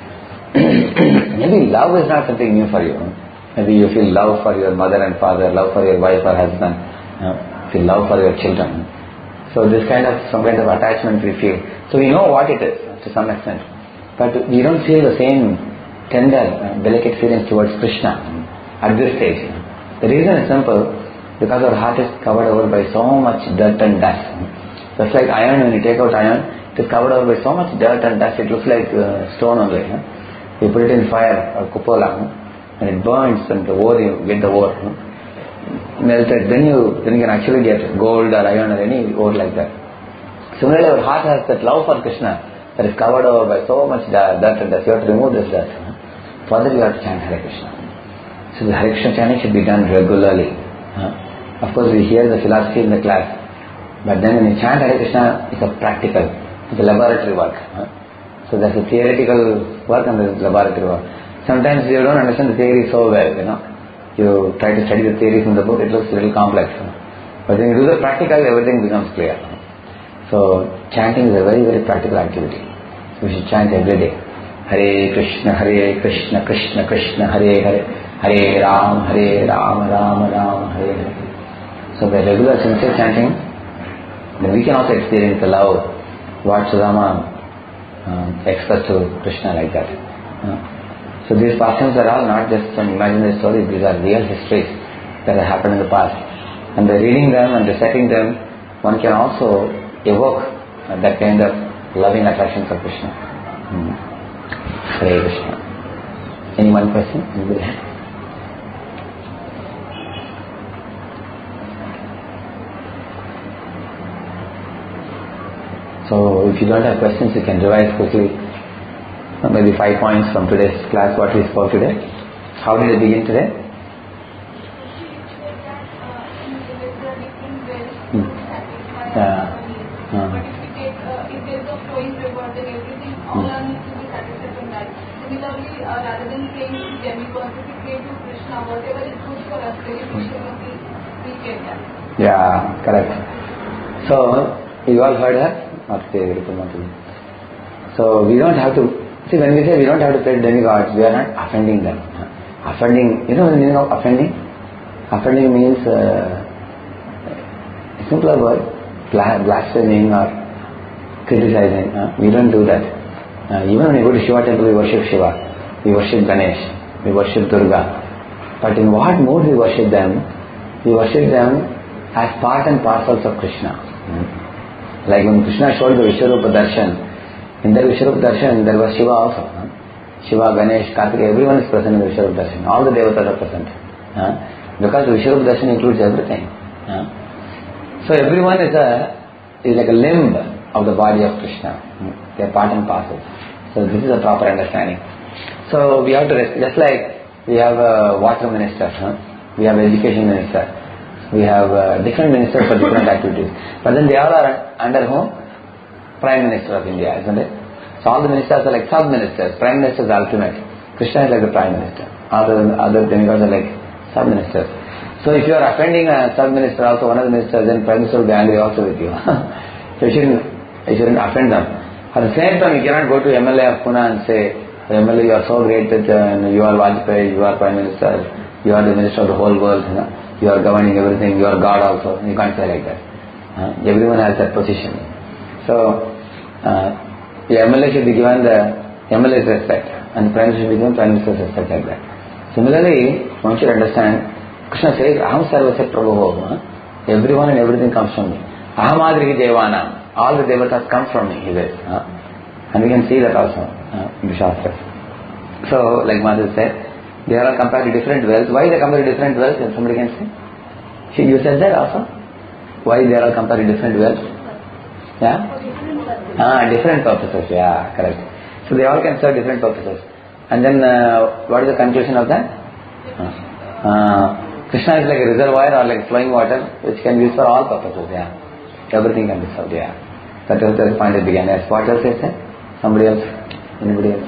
Maybe love is not something new for you. Maybe you feel love for your mother and father, love for your wife or husband, feel love for your children. So this some kind of attachment we feel. So we know what it is to some extent. But we don't feel the same tender, delicate feelings towards Krishna at this stage. The reason is simple, because our heart is covered over by so much dirt and dust. Just like iron, when you take out iron, it is covered over by so much dirt and dust, it looks like stone only. You put it in fire or cupola, and it burns, and the ore, you get the ore melted, then you can actually get gold or iron or any ore like that. Similarly, our heart has that love for Krishna that is covered over by so much dirt and dust. You have to remove this dirt. For that you have to chant Hare Krishna. So the Hare Krishna chanting should be done regularly. Of course, we hear the philosophy in the class, but then when you chant Hare Krishna, it's a practical, it's a laboratory work. So there's a theoretical work and there's laboratory work. Sometimes you don't understand the theory so well, You try to study the theory from the book, it looks a little complex. But when you do the practical, everything becomes clear. So chanting is a very, very practical activity. So we should chant every day. Hare Krishna, Krishna Krishna, Hare Hare, Hare Ram, Ram Ram, Hare Hare. So by regular sincere chanting, then we can also experience the love what Sudama expressed to Krishna like that. So these pastimes are all not just some imaginary stories, these are real histories that have happened in the past. And by reading them and reciting them, one can also evoke that kind of loving attraction for Krishna. Hare Krishna. Any one question? Anybody? So if you don't have questions, you can revise quickly. Maybe 5 points from today's class, what we spoke today. How did it begin today? Yeah. But if there's a flowing river, then everything, all our needs to be satisfied from that. Similarly, rather than praying to demigods, if we pray to Krishna, whatever is good for us, we get that. Yeah, correct. So, you all heard her? So, we don't have to, see, when we say we don't have to pray to demigods, we are not offending them. Offending, you know the meaning of offending? Offending means, a simpler word, blaspheming or criticizing. We don't do that. Even when we go to Shiva temple, we worship Shiva, we worship Ganesh, we worship Durga. But in what mode we worship them? We worship them as part and parcels of Krishna. Like when Krishna showed the Vishwarupa Darshan, in the Vishwarupa Darshan there was Shiva also. Shiva, Ganesh, Kartikeya, everyone is present in the Vishwarupa Darshan. All the devatas are present. Because the Vishwarupa Darshan includes everything. So everyone is like a limb of the body of Krishna. They are part and parcel. So this is a proper understanding. So we have to, just like we have a water minister, we have education minister, we have different ministers for different activities. But then they all are under whom? Prime Minister of India, isn't it? So all the ministers are like sub-ministers. Prime Minister is ultimate. Krishna is like the Prime Minister. Other demigods are like sub-ministers. So if you are offending a sub-minister also, one of the ministers, then Prime Minister will be angry also with you. So you shouldn't offend them. At the same time, you cannot go to MLA of Pune and say, MLA, you are so great that you are Vajpayee, you are Prime Minister, you are the Minister of the whole world, you are governing everything, you are God also. You can't say like that. Everyone has that position. So, the MLA should be given the MLA's respect, and the Prime Minister should be given Prime Minister's respect like that. Similarly, one should understand, Krishna says, Aham sarvasya prabhu. Everyone and everything comes from me. Aham adriki devana. All the devatas come from me, he says. And we can see that also in the Shastras. So, like Mother said, they are all compared to different wells. Why they compare to different wells? If somebody can say. You said that also? Why they are all compared to different wells? Yeah? Different purposes. Yeah, correct. So they all can serve different purposes. And then, what is the conclusion of that? Krishna is like a reservoir or like flowing water which can be used for all purposes, yeah. Everything can be served, yeah. That was the point that began. Yes, what else is there? Somebody else? Anybody else?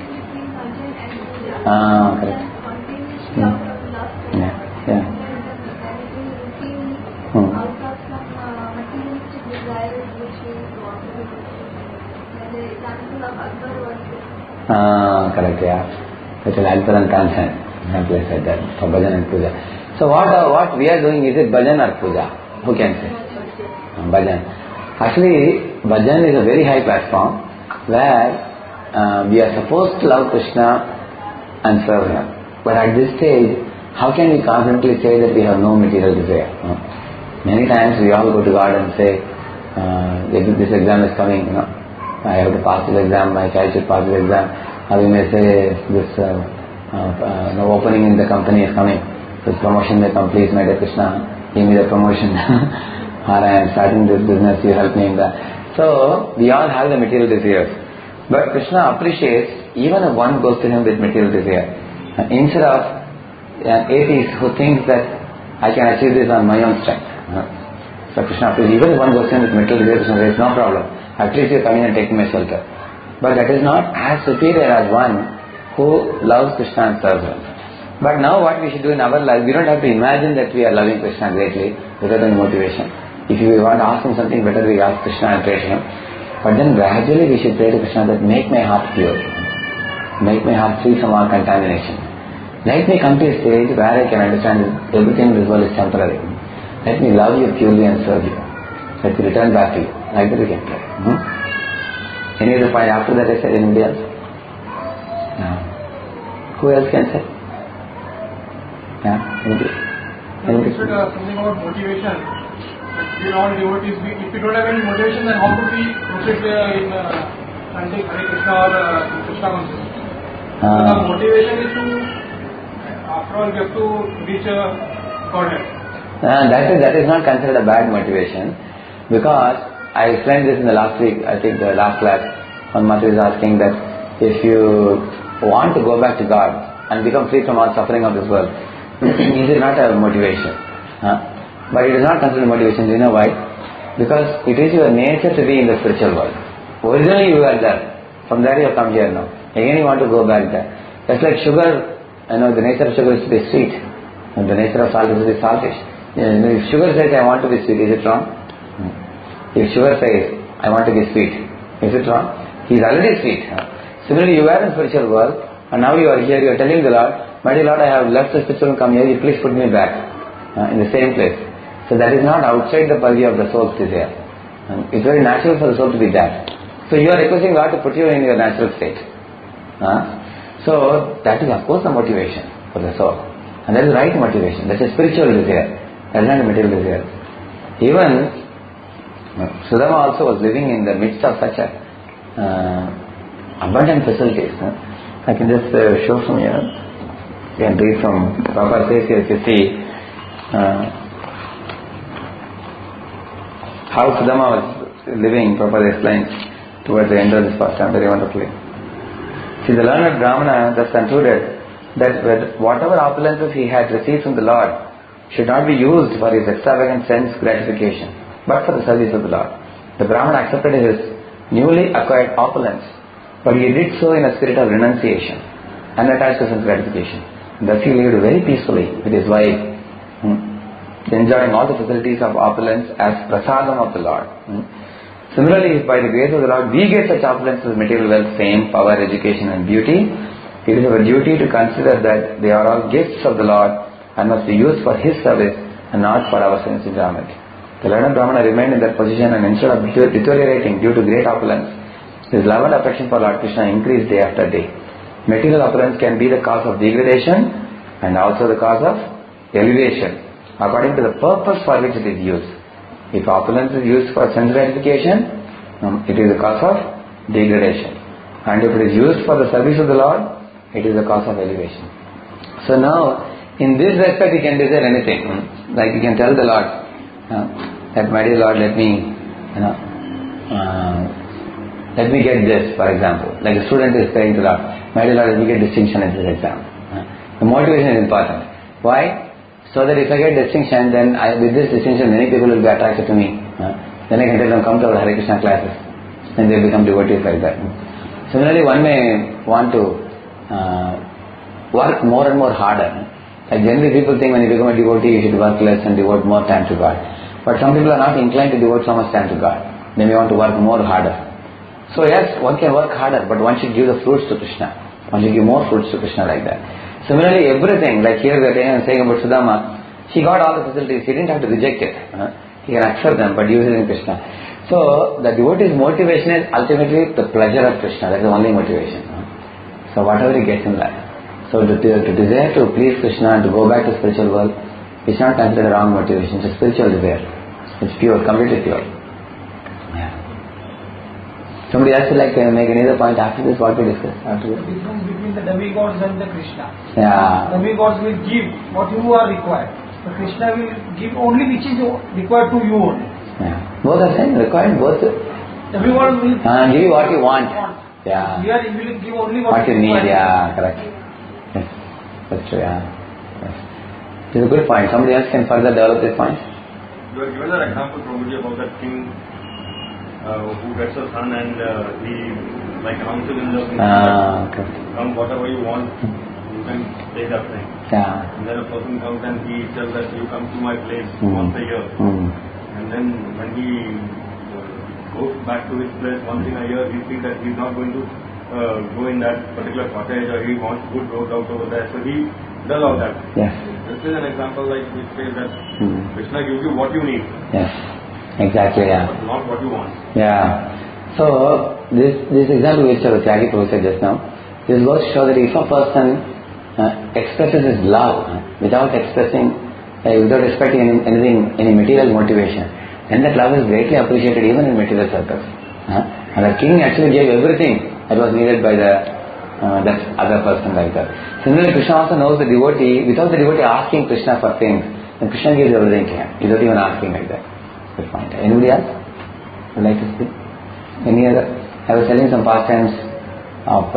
Correct. Yeah. Correct, yeah. It is Akbar and Kansan. Place like that for bhajan and puja. So what we are doing, is it bhajan or puja? Who can say? Bhajan. Actually, bhajan is a very high platform where we are supposed to love Krishna and serve Him. But at this stage, how can we confidently say that we have no material desire? Many times we all go to God and say, this exam is coming, I have to pass this exam, my child should pass this exam. Or we may say, this opening in the company is coming. So promotion may come, please my dear Krishna, give me the promotion. Or I am starting this business, you help me in that. So we all have the material desires. But Krishna appreciates even if one goes to him with material desire. Instead of an atheist who thinks that I can achieve this on my own strength. So Krishna appreciates, even if one goes to him with material desire, Krishna says, no problem. At least you are coming and taking my shelter. But that is not as superior as one who loves Krishna and serves him. But now what we should do in our life, we don't have to imagine that we are loving Krishna greatly without any motivation. If we want to ask him something better, we ask Krishna and pray to him. But then gradually we should pray to Krishna that make my heart pure. Make my heart free from all contamination. Let me come to a stage where I can understand that everything in this world is temporary. Let me love you purely and serve you. Let me return back to you. Like that we can pray. Any other point after that I said? Anybody else? No. Who else can say? Yeah? Anybody? You said something about motivation. We are all devotees. If we don't have any motivation, then how could we proceed in chanting Hare Krishna or Krishna consciousness? The motivation is to, after all, we have to reach Godhead. That is not considered a bad motivation, because I explained this in the last week, I think the last class. One master is asking that if you want to go back to God and become free from all suffering of this world, is it not a motivation? But it is not considered motivation. Do you know why? Because it is your nature to be in the spiritual world. Originally you were there. From there you have come here now. Again you want to go back there. Just like sugar, the nature of sugar is to be sweet. And the nature of salt is to be saltish. If sugar says I want to be sweet, is it wrong? If sugar says I want to be sweet, is it wrong? He is already sweet. Similarly, you were in the spiritual world and now you are here, you are telling the Lord, my dear Lord, I have left the spiritual and come here, you please put me back in the same place. So that is not outside the purview of the soul's desire. It's very natural for the soul to be that. So you are requesting God to put you in your natural state. So that is of course a motivation for the soul. And that is the right motivation. That is a spiritual desire. That is not a material desire. Even Sudama also was living in the midst of such abundant facilities. I can just show from here. You can read from Prabhupada says here, if you see how Sudama was living, Prabhupada explains towards the end of this pastime very wonderfully. See, the learned Brahmana thus concluded that whatever opulences he had received from the Lord should not be used for his extravagant sense gratification, but for the service of the Lord. The Brahmana accepted his newly acquired opulence, but he did so in a spirit of renunciation, unattached to sense gratification. Thus he lived very peacefully with his wife, enjoying all the facilities of opulence as prasadam of the Lord. Similarly, by the grace of the Lord, we get such opulence as material wealth, fame, power, education and beauty. It is our duty to consider that they are all gifts of the Lord and must be used for His service and not for our sense enjoyment. The learned Brahmana remained in that position, and instead of deteriorating due to great opulence, his love and affection for Lord Krishna increased day after day. Material opulence can be the cause of degradation and also the cause of elevation, according to the purpose for which it is used. If opulence is used for sense gratification, it is the cause of degradation. And if it is used for the service of the Lord, it is the cause of elevation. So now, in this respect, you can desire anything. Like you can tell the Lord, that my dear Lord, let me get this, for example. Like a student is saying to the Lord, my dear Lord, let me get distinction in this exam. The motivation is important. Why? So that if I get distinction, then with this distinction, many people will be attracted to me. Then I can tell them, come to our Hare Krishna classes. Then they will become devotees like that. Similarly, one may want to work more and more harder. Like generally people think when you become a devotee, you should work less and devote more time to God. But some people are not inclined to devote so much time to God. They may want to work more harder. So yes, one can work harder, but one should give the fruits to Krishna. One should give more fruits to Krishna like that. Similarly, everything, like here we are saying about Sudama, she got all the facilities, he didn't have to reject it. He can accept them, but use it in Krishna. So, the devotee's motivation is ultimately the pleasure of Krishna. That's the only motivation. So, whatever he gets in life. So, to desire to please Krishna and to go back to spiritual world is not considered a wrong motivation. It's a spiritual desire. It's pure, completely pure. Yeah. Somebody else would like to make any other point after this? What we discussed after this? The difference between the demigods and the Krishna. Yeah. Demigods will give what you are required. The Krishna will give only which is required to you only. Yeah. Both are same, required, both. Everyone will Give you what you want. Yeah. Here you will give only What you need, require. yeah, correct. Yes. That's true, yeah. Yes. This is a good point. Somebody else can further develop this point? You have given an example, Prabhuji, about that king who gets a son and he like announces in the Okay. come whatever you want, you can take that thing. Yeah. And then a person comes and he tells that you come to my place once a year. And then when he goes back to his place once in a year, he thinks that he's not going to go in that particular cottage or he wants good road out over there. So he does all that. Yes. This is an example like which says that Krishna gives you what you need. Yes. Exactly, yeah. But not what you want. Yeah. So, this example which Tyagi Prabhu said just now, this goes to show that if a person expresses his love without expecting anything, any material motivation, then that love is greatly appreciated even in material circles. And the king actually gave everything that was needed by that other person like that. Similarly, Krishna also knows the devotee, without the devotee asking Krishna for things, then Krishna gives everything to him, without even asking like that. Good point. Anybody else would like to speak? Any other? I was telling some pastimes of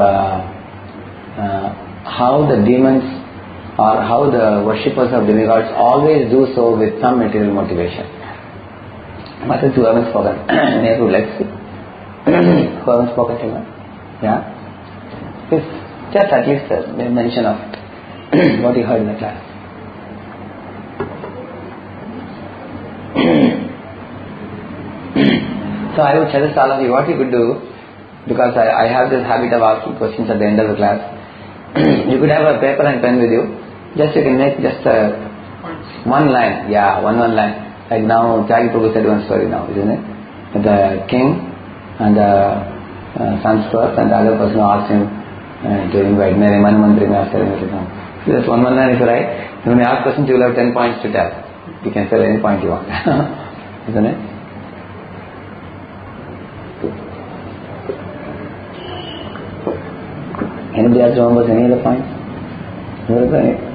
how the demons or how the worshippers of demigods always do so with some material motivation. What is who haven't spoken? Any other would like to speak? Who haven't spoken till now? Yeah? Just at least a mention of what you heard in the class. So I would suggest all of you what you could do, because I have this habit of asking questions at the end of the class. You could have a paper and pen with you. Just you can make just one line. Yeah, one line. Like now, Tyagi Prabhu said one story now, isn't it? The king and the sons first, and the other person asked him to invite Mere Man Mantri Master. So just one line is right. When you ask questions, you will have 10 points to tell. You can tell any point you want. Isn't it? Anybody else remembers any other point? He's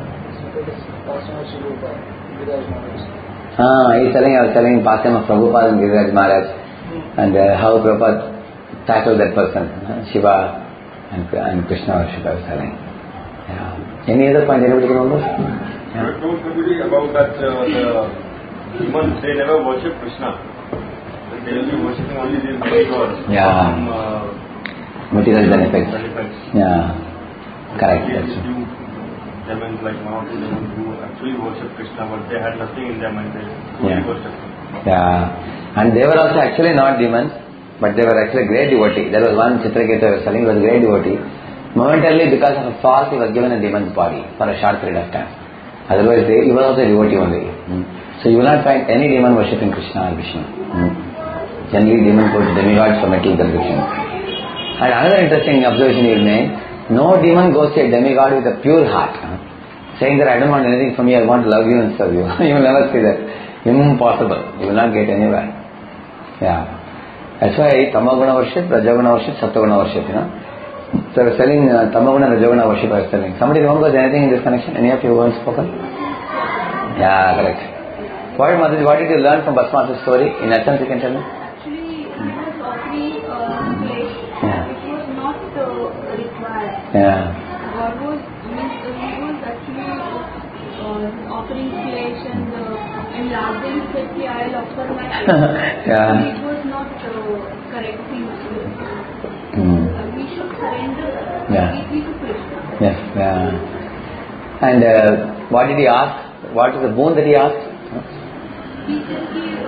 I was telling pastime of Prabhupada and Giriraj Maharaj and how Prabhupada tackled that person, Shiva and Krishna worship, I was telling. Yeah. Any other point anybody remembers? Yeah. Prabhuji, about that the demons, they never worship Krishna. They will be worshipping only these demigods. Yeah. Material benefits. Yeah. Correct. That's true. Demons like one or two demons who actually worship Krishna, but they had nothing in their mind. They only worship Him. Yeah. And they were also actually not demons, but they were actually great devotee. There was one Chitraketu was telling, he was a great devotee. Momentarily, because of a fault, he was given a demon's body for a short period of time. Otherwise, he was also a devotee only. So you will not find any demon worshipping Krishna or Vishnu. Generally, demons go to demigods for material consumption. And another interesting observation you will make, no demon goes to a demigod with a pure heart, saying that I don't want anything from you, I want to love you and serve you. You will never see that. Impossible. You will not get anywhere. Yeah. That's why Tamaguna worship, Rajaguna worship, Sattaguna worship, So I was telling Tamaguna, Rajaguna worship, I was telling. Somebody remembers anything in this connection? Any of you who have spoken? Yeah, correct. What did you learn from Bhasma's story? In essence, you can tell me? Actually, he was offering flesh. Yeah. It was not required. Yeah. God was actually offering flesh and Rajan said that I will offer my flesh. Yeah. It was not correct thing to do. We should surrender completely to Krishna. Yes. Yeah. And what did he ask? What is the boon that he asked? He said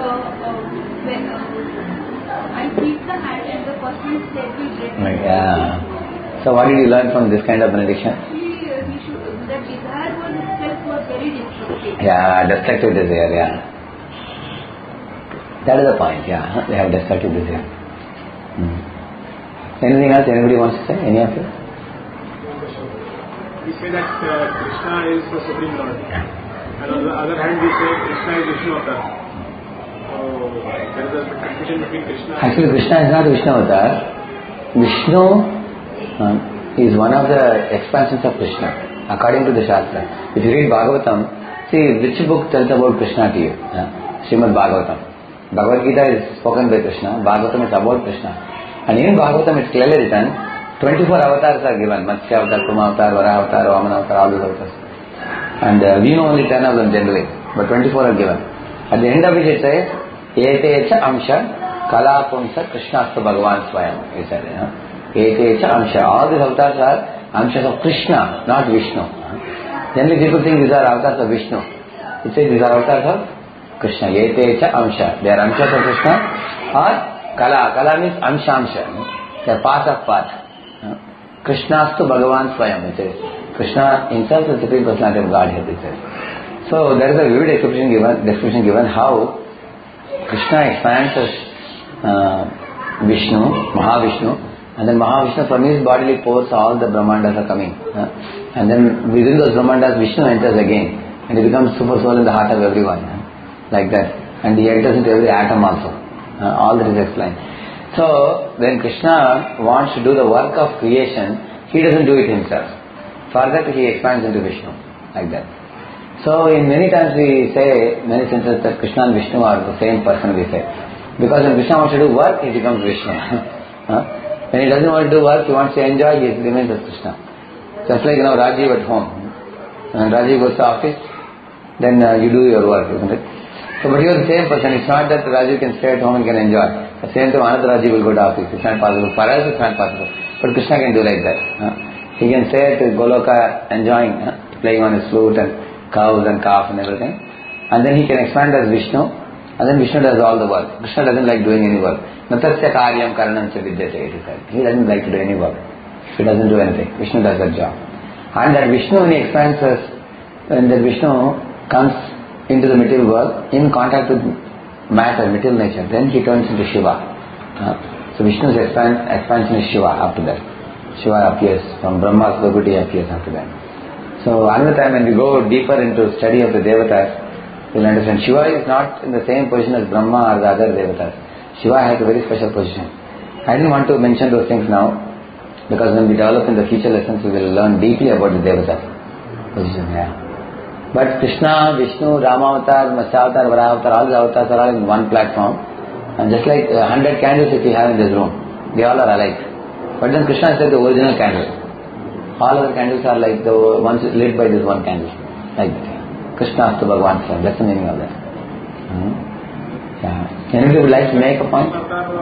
I keep the hand and the person said we get it. Yeah. So what did you learn from this kind of benediction? The desire was itself was very destructive. Yeah, destructive desire, yeah. That is the point, yeah. They have destructive desire. Anything else anybody wants to say? Any of you? We say that Krishna is the Supreme Lord. And on the other hand, we say Krishna is Vishnu Avatar. So there is a confusion between Krishna. Actually, Krishna is not Vishnu Avatar. Vishnu is one of the expansions of Krishna, according to the Shastra. If you read Bhagavatam, see which book tells about Krishna to you? Srimad Bhagavatam. Bhagavad Gita is spoken by Krishna, Bhagavatam is about Krishna. And in Bhagavatam it's clearly written, 24 avatars are given, Matsya avatar, Kurma avatar, Varaha avatar, Vamana avatar, all those avatars. And we know only 10 of them generally, but 24 are given. At the end of it says, Etecha Amsha Kalapumsa Krishnastu Bhagavan Swayam. He said, Etecha Amsha. All these avatars are Amshas of Krishna, not Vishnu. Generally people think these are avatars of Vishnu. It says these are avatars of Krishna. Etecha Amsha. They are Amshas of Krishna. Or Kala. Kala means Amsha. They are part of part. Krishnastu Bhagavan Swayam. It says Krishna himself is the Supreme Personality of Godhead. It says. So there is a vivid description given how Krishna expands as Vishnu, Mahavishnu, and then Mahavishnu from his bodily pores all the Brahmandas are coming. And then within those Brahmandas Vishnu enters again and he becomes super soul in the heart of everyone. Like that. And he enters into every atom also. All that is explained. So when Krishna wants to do the work of creation, he doesn't do it himself. For that he expands into Vishnu. Like that. So in many times we say, many senses that Krishna and Vishnu are the same person, we say. Because when Krishna wants to do work, he becomes Vishnu. When he doesn't want to do work, he wants to enjoy, he remains as Krishna. Just like Rajiv at home. When Rajiv goes to office, then you do your work, isn't it? So but you are the same person. It's not that Rajiv can stay at home and can enjoy. At the same time another Rajiv will go to office. It's not possible. For us it's not possible. But Krishna can do like that. He can stay at Goloka enjoying, playing on his flute and cows and calf and everything. And then he can expand as Vishnu. And then Vishnu does all the work. Krishna doesn't like doing any work. Natasya karyam karanam cha vidyate, he said. He doesn't like to do any work. He doesn't do anything. Vishnu does that job. And that Vishnu, when he expands us, when that Vishnu comes into the material world, in contact with matter, material nature, then he turns into Shiva. So Vishnu's expansion is Shiva after that. Shiva appears. From Brahma's Vibhuti appears after that. So another time when we go deeper into study of the Devatas, you'll understand Shiva is not in the same position as Brahma or the other Devatas. Shiva has a very special position. I didn't want to mention those things now, because when we develop in the future lessons, we will learn deeply about the Devatas position. But Krishna, Vishnu, Rama Avatar, Matsya Avatar, Varaha Avatar, all the avatars are all in one platform. And just like 100 candles if you have in this room, they all are alike. But then Krishna is like the original candle. All other candles are like the ones lit by this one candle. Like that. Krishna Astu Bhagavan Swayam. That's the meaning of that. Anybody would like to make a point?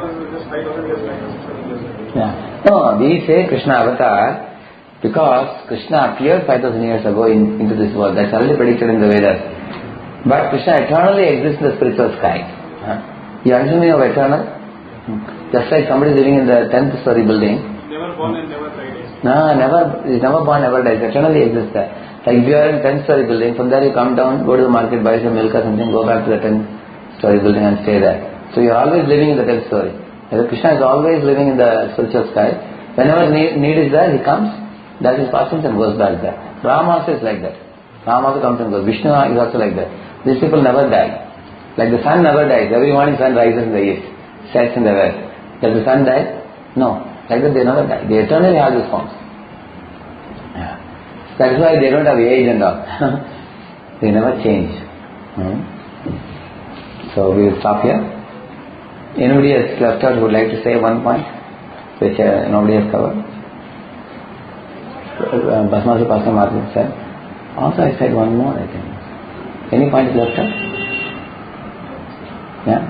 No, we say Krishna Avatar because Krishna appeared 5,000 years ago into this world. That's already predicted in the Vedas. But Krishna eternally exists in the spiritual sky. You understand the meaning of eternal? Just like somebody living in the 10th story building. Never born and never died. No, he's never born, never dies. Eternally exists there. Like if you are in 10th story building, from there you come down, go to the market, buy some milk or something, go back to the 10th story building and stay there. So you are always living in the 10th story. Krishna is always living in the spiritual sky. Whenever need is there, he comes, does his passions and goes back there. Rama also is like that. Rama also comes and goes. Vishnu is also like that. These people never die. Like the sun never dies. Every morning sun rises in the east, sets in the west. Does the sun die? No. Like that they never die. They eternally have these forms. That's why they don't have age and all. They never change. So we will stop here. Anybody else left out who would like to say one point which nobody has covered? Bhasmasi Pastor Martin said. Also I said one more, I think. Any point is left out? Yeah?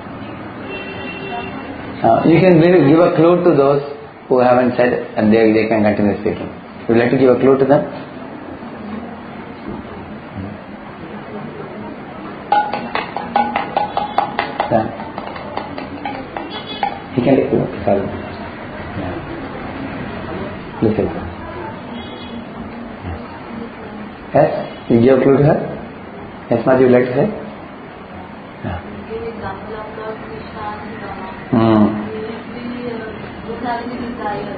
You can give a clue to those who haven't said and they can continue speaking. Would you like to give a clue to them? Yeah. He can take a clue. Sorry. Yeah. Listen. Yes? You give a clue to her? Yes, Mati, would you like to say? Yeah. Give example of Lord Krishna and Rama. Both having a desire.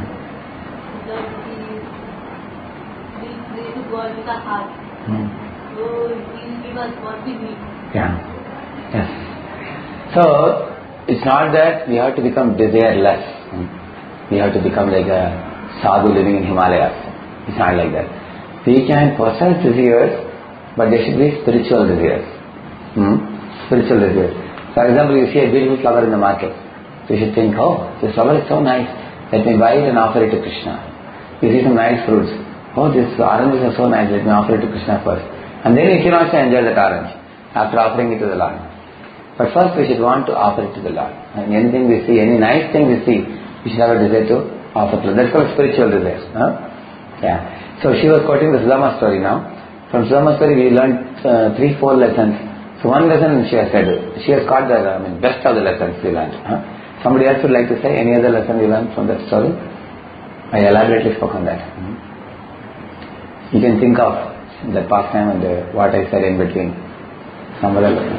We pray to God with our heart. So He will give us what we need. Yeah. Yes. So it's not that we have to become desireless. we have to become like a sadhu living in Himalayas. It's not like that. We can possess desires, but they should be spiritual desires. Spiritual desires. For example, you see a beautiful flower in the market. You should think, oh, this flower is so nice. Let me buy it and offer it to Krishna. You see some nice fruits. Oh, these oranges are so nice. Let me offer it to Krishna first. And then you can also enjoy that orange after offering it to the Lord. But first we should want to offer it to the Lord. And anything we see, any nice thing we see, we should have a desire to offer to. That's called spiritual desire. Yeah. So she was quoting the Sudama story now. From Sudama story we learned 3-4 lessons. So one lesson she has said, she has got the best of the lessons we learned. Somebody else would like to say any other lesson we learned from that story? I elaborately spoke on that. You can think of that past time and what I said in between. Some other lesson.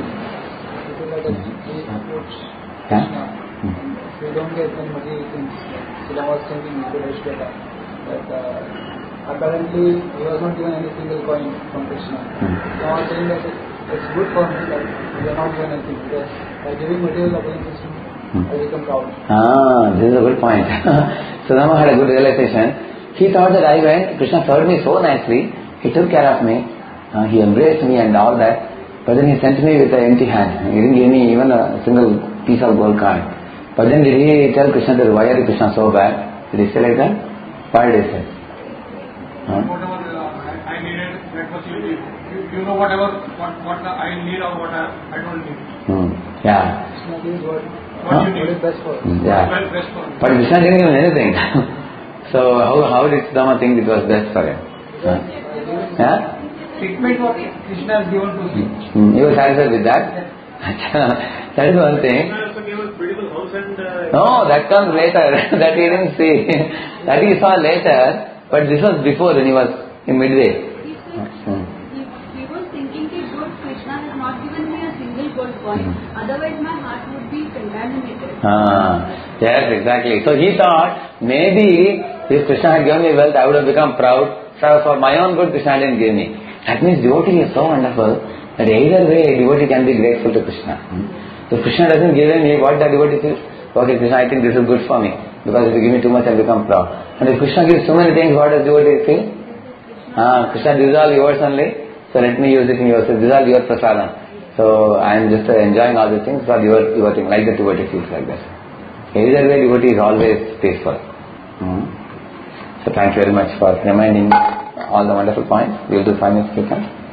Yeah? We don't get any material things. Sila was thinking Yudhishthira that apparently he was not given any single coin from Krishna. Now I was saying that it's good for me that we are not given anything because by giving material appearances to me, I become proud. This is a good point. Sudama had a good realization. He thought that I went, Krishna served me so nicely, he took care of me, he embraced me and all that, but then he sent me with an empty hand. He didn't give me even a single piece of gold coin. But then did he tell Krishna that why are you Krishna so bad? Did he say like that? Why did he say? Whatever I needed, that was you. You know what I need or what I don't need. Yeah. Krishna gives what you need. What is best for us. Yeah. What is best for me. But Krishna didn't give him anything. So how did Sudama think it was best for him? Yeah? Treatment what Krishna has given to him. He was satisfied with that? That is one thing. Krishna also gave us beautiful house and... No, that comes later. That he didn't see. That he saw later. But this was before when he was in midway. He said, he was thinking that God, Krishna has not given me a single gold coin. Otherwise my heart would be contaminated. Yes, exactly. So he thought, maybe if Krishna had given me wealth, I would have become proud. So for my own good, Krishna didn't give me. That means devotee is so wonderful that either way, a devotee can be grateful to Krishna. If Krishna doesn't give me what the devotee says, okay, Krishna, I think this is good for me. Because if you give me too much, I'll become proud. And if Krishna gives so many things, what does devotee feel? Krishna, this is all yours only. So let me use it in yours. This is all your prasadam. So I am just enjoying all these things for your thing. Like the devotee feels like that. Either way, devotee is always peaceful. So thank you very much for reminding all the wonderful points. We will do 5 minutes.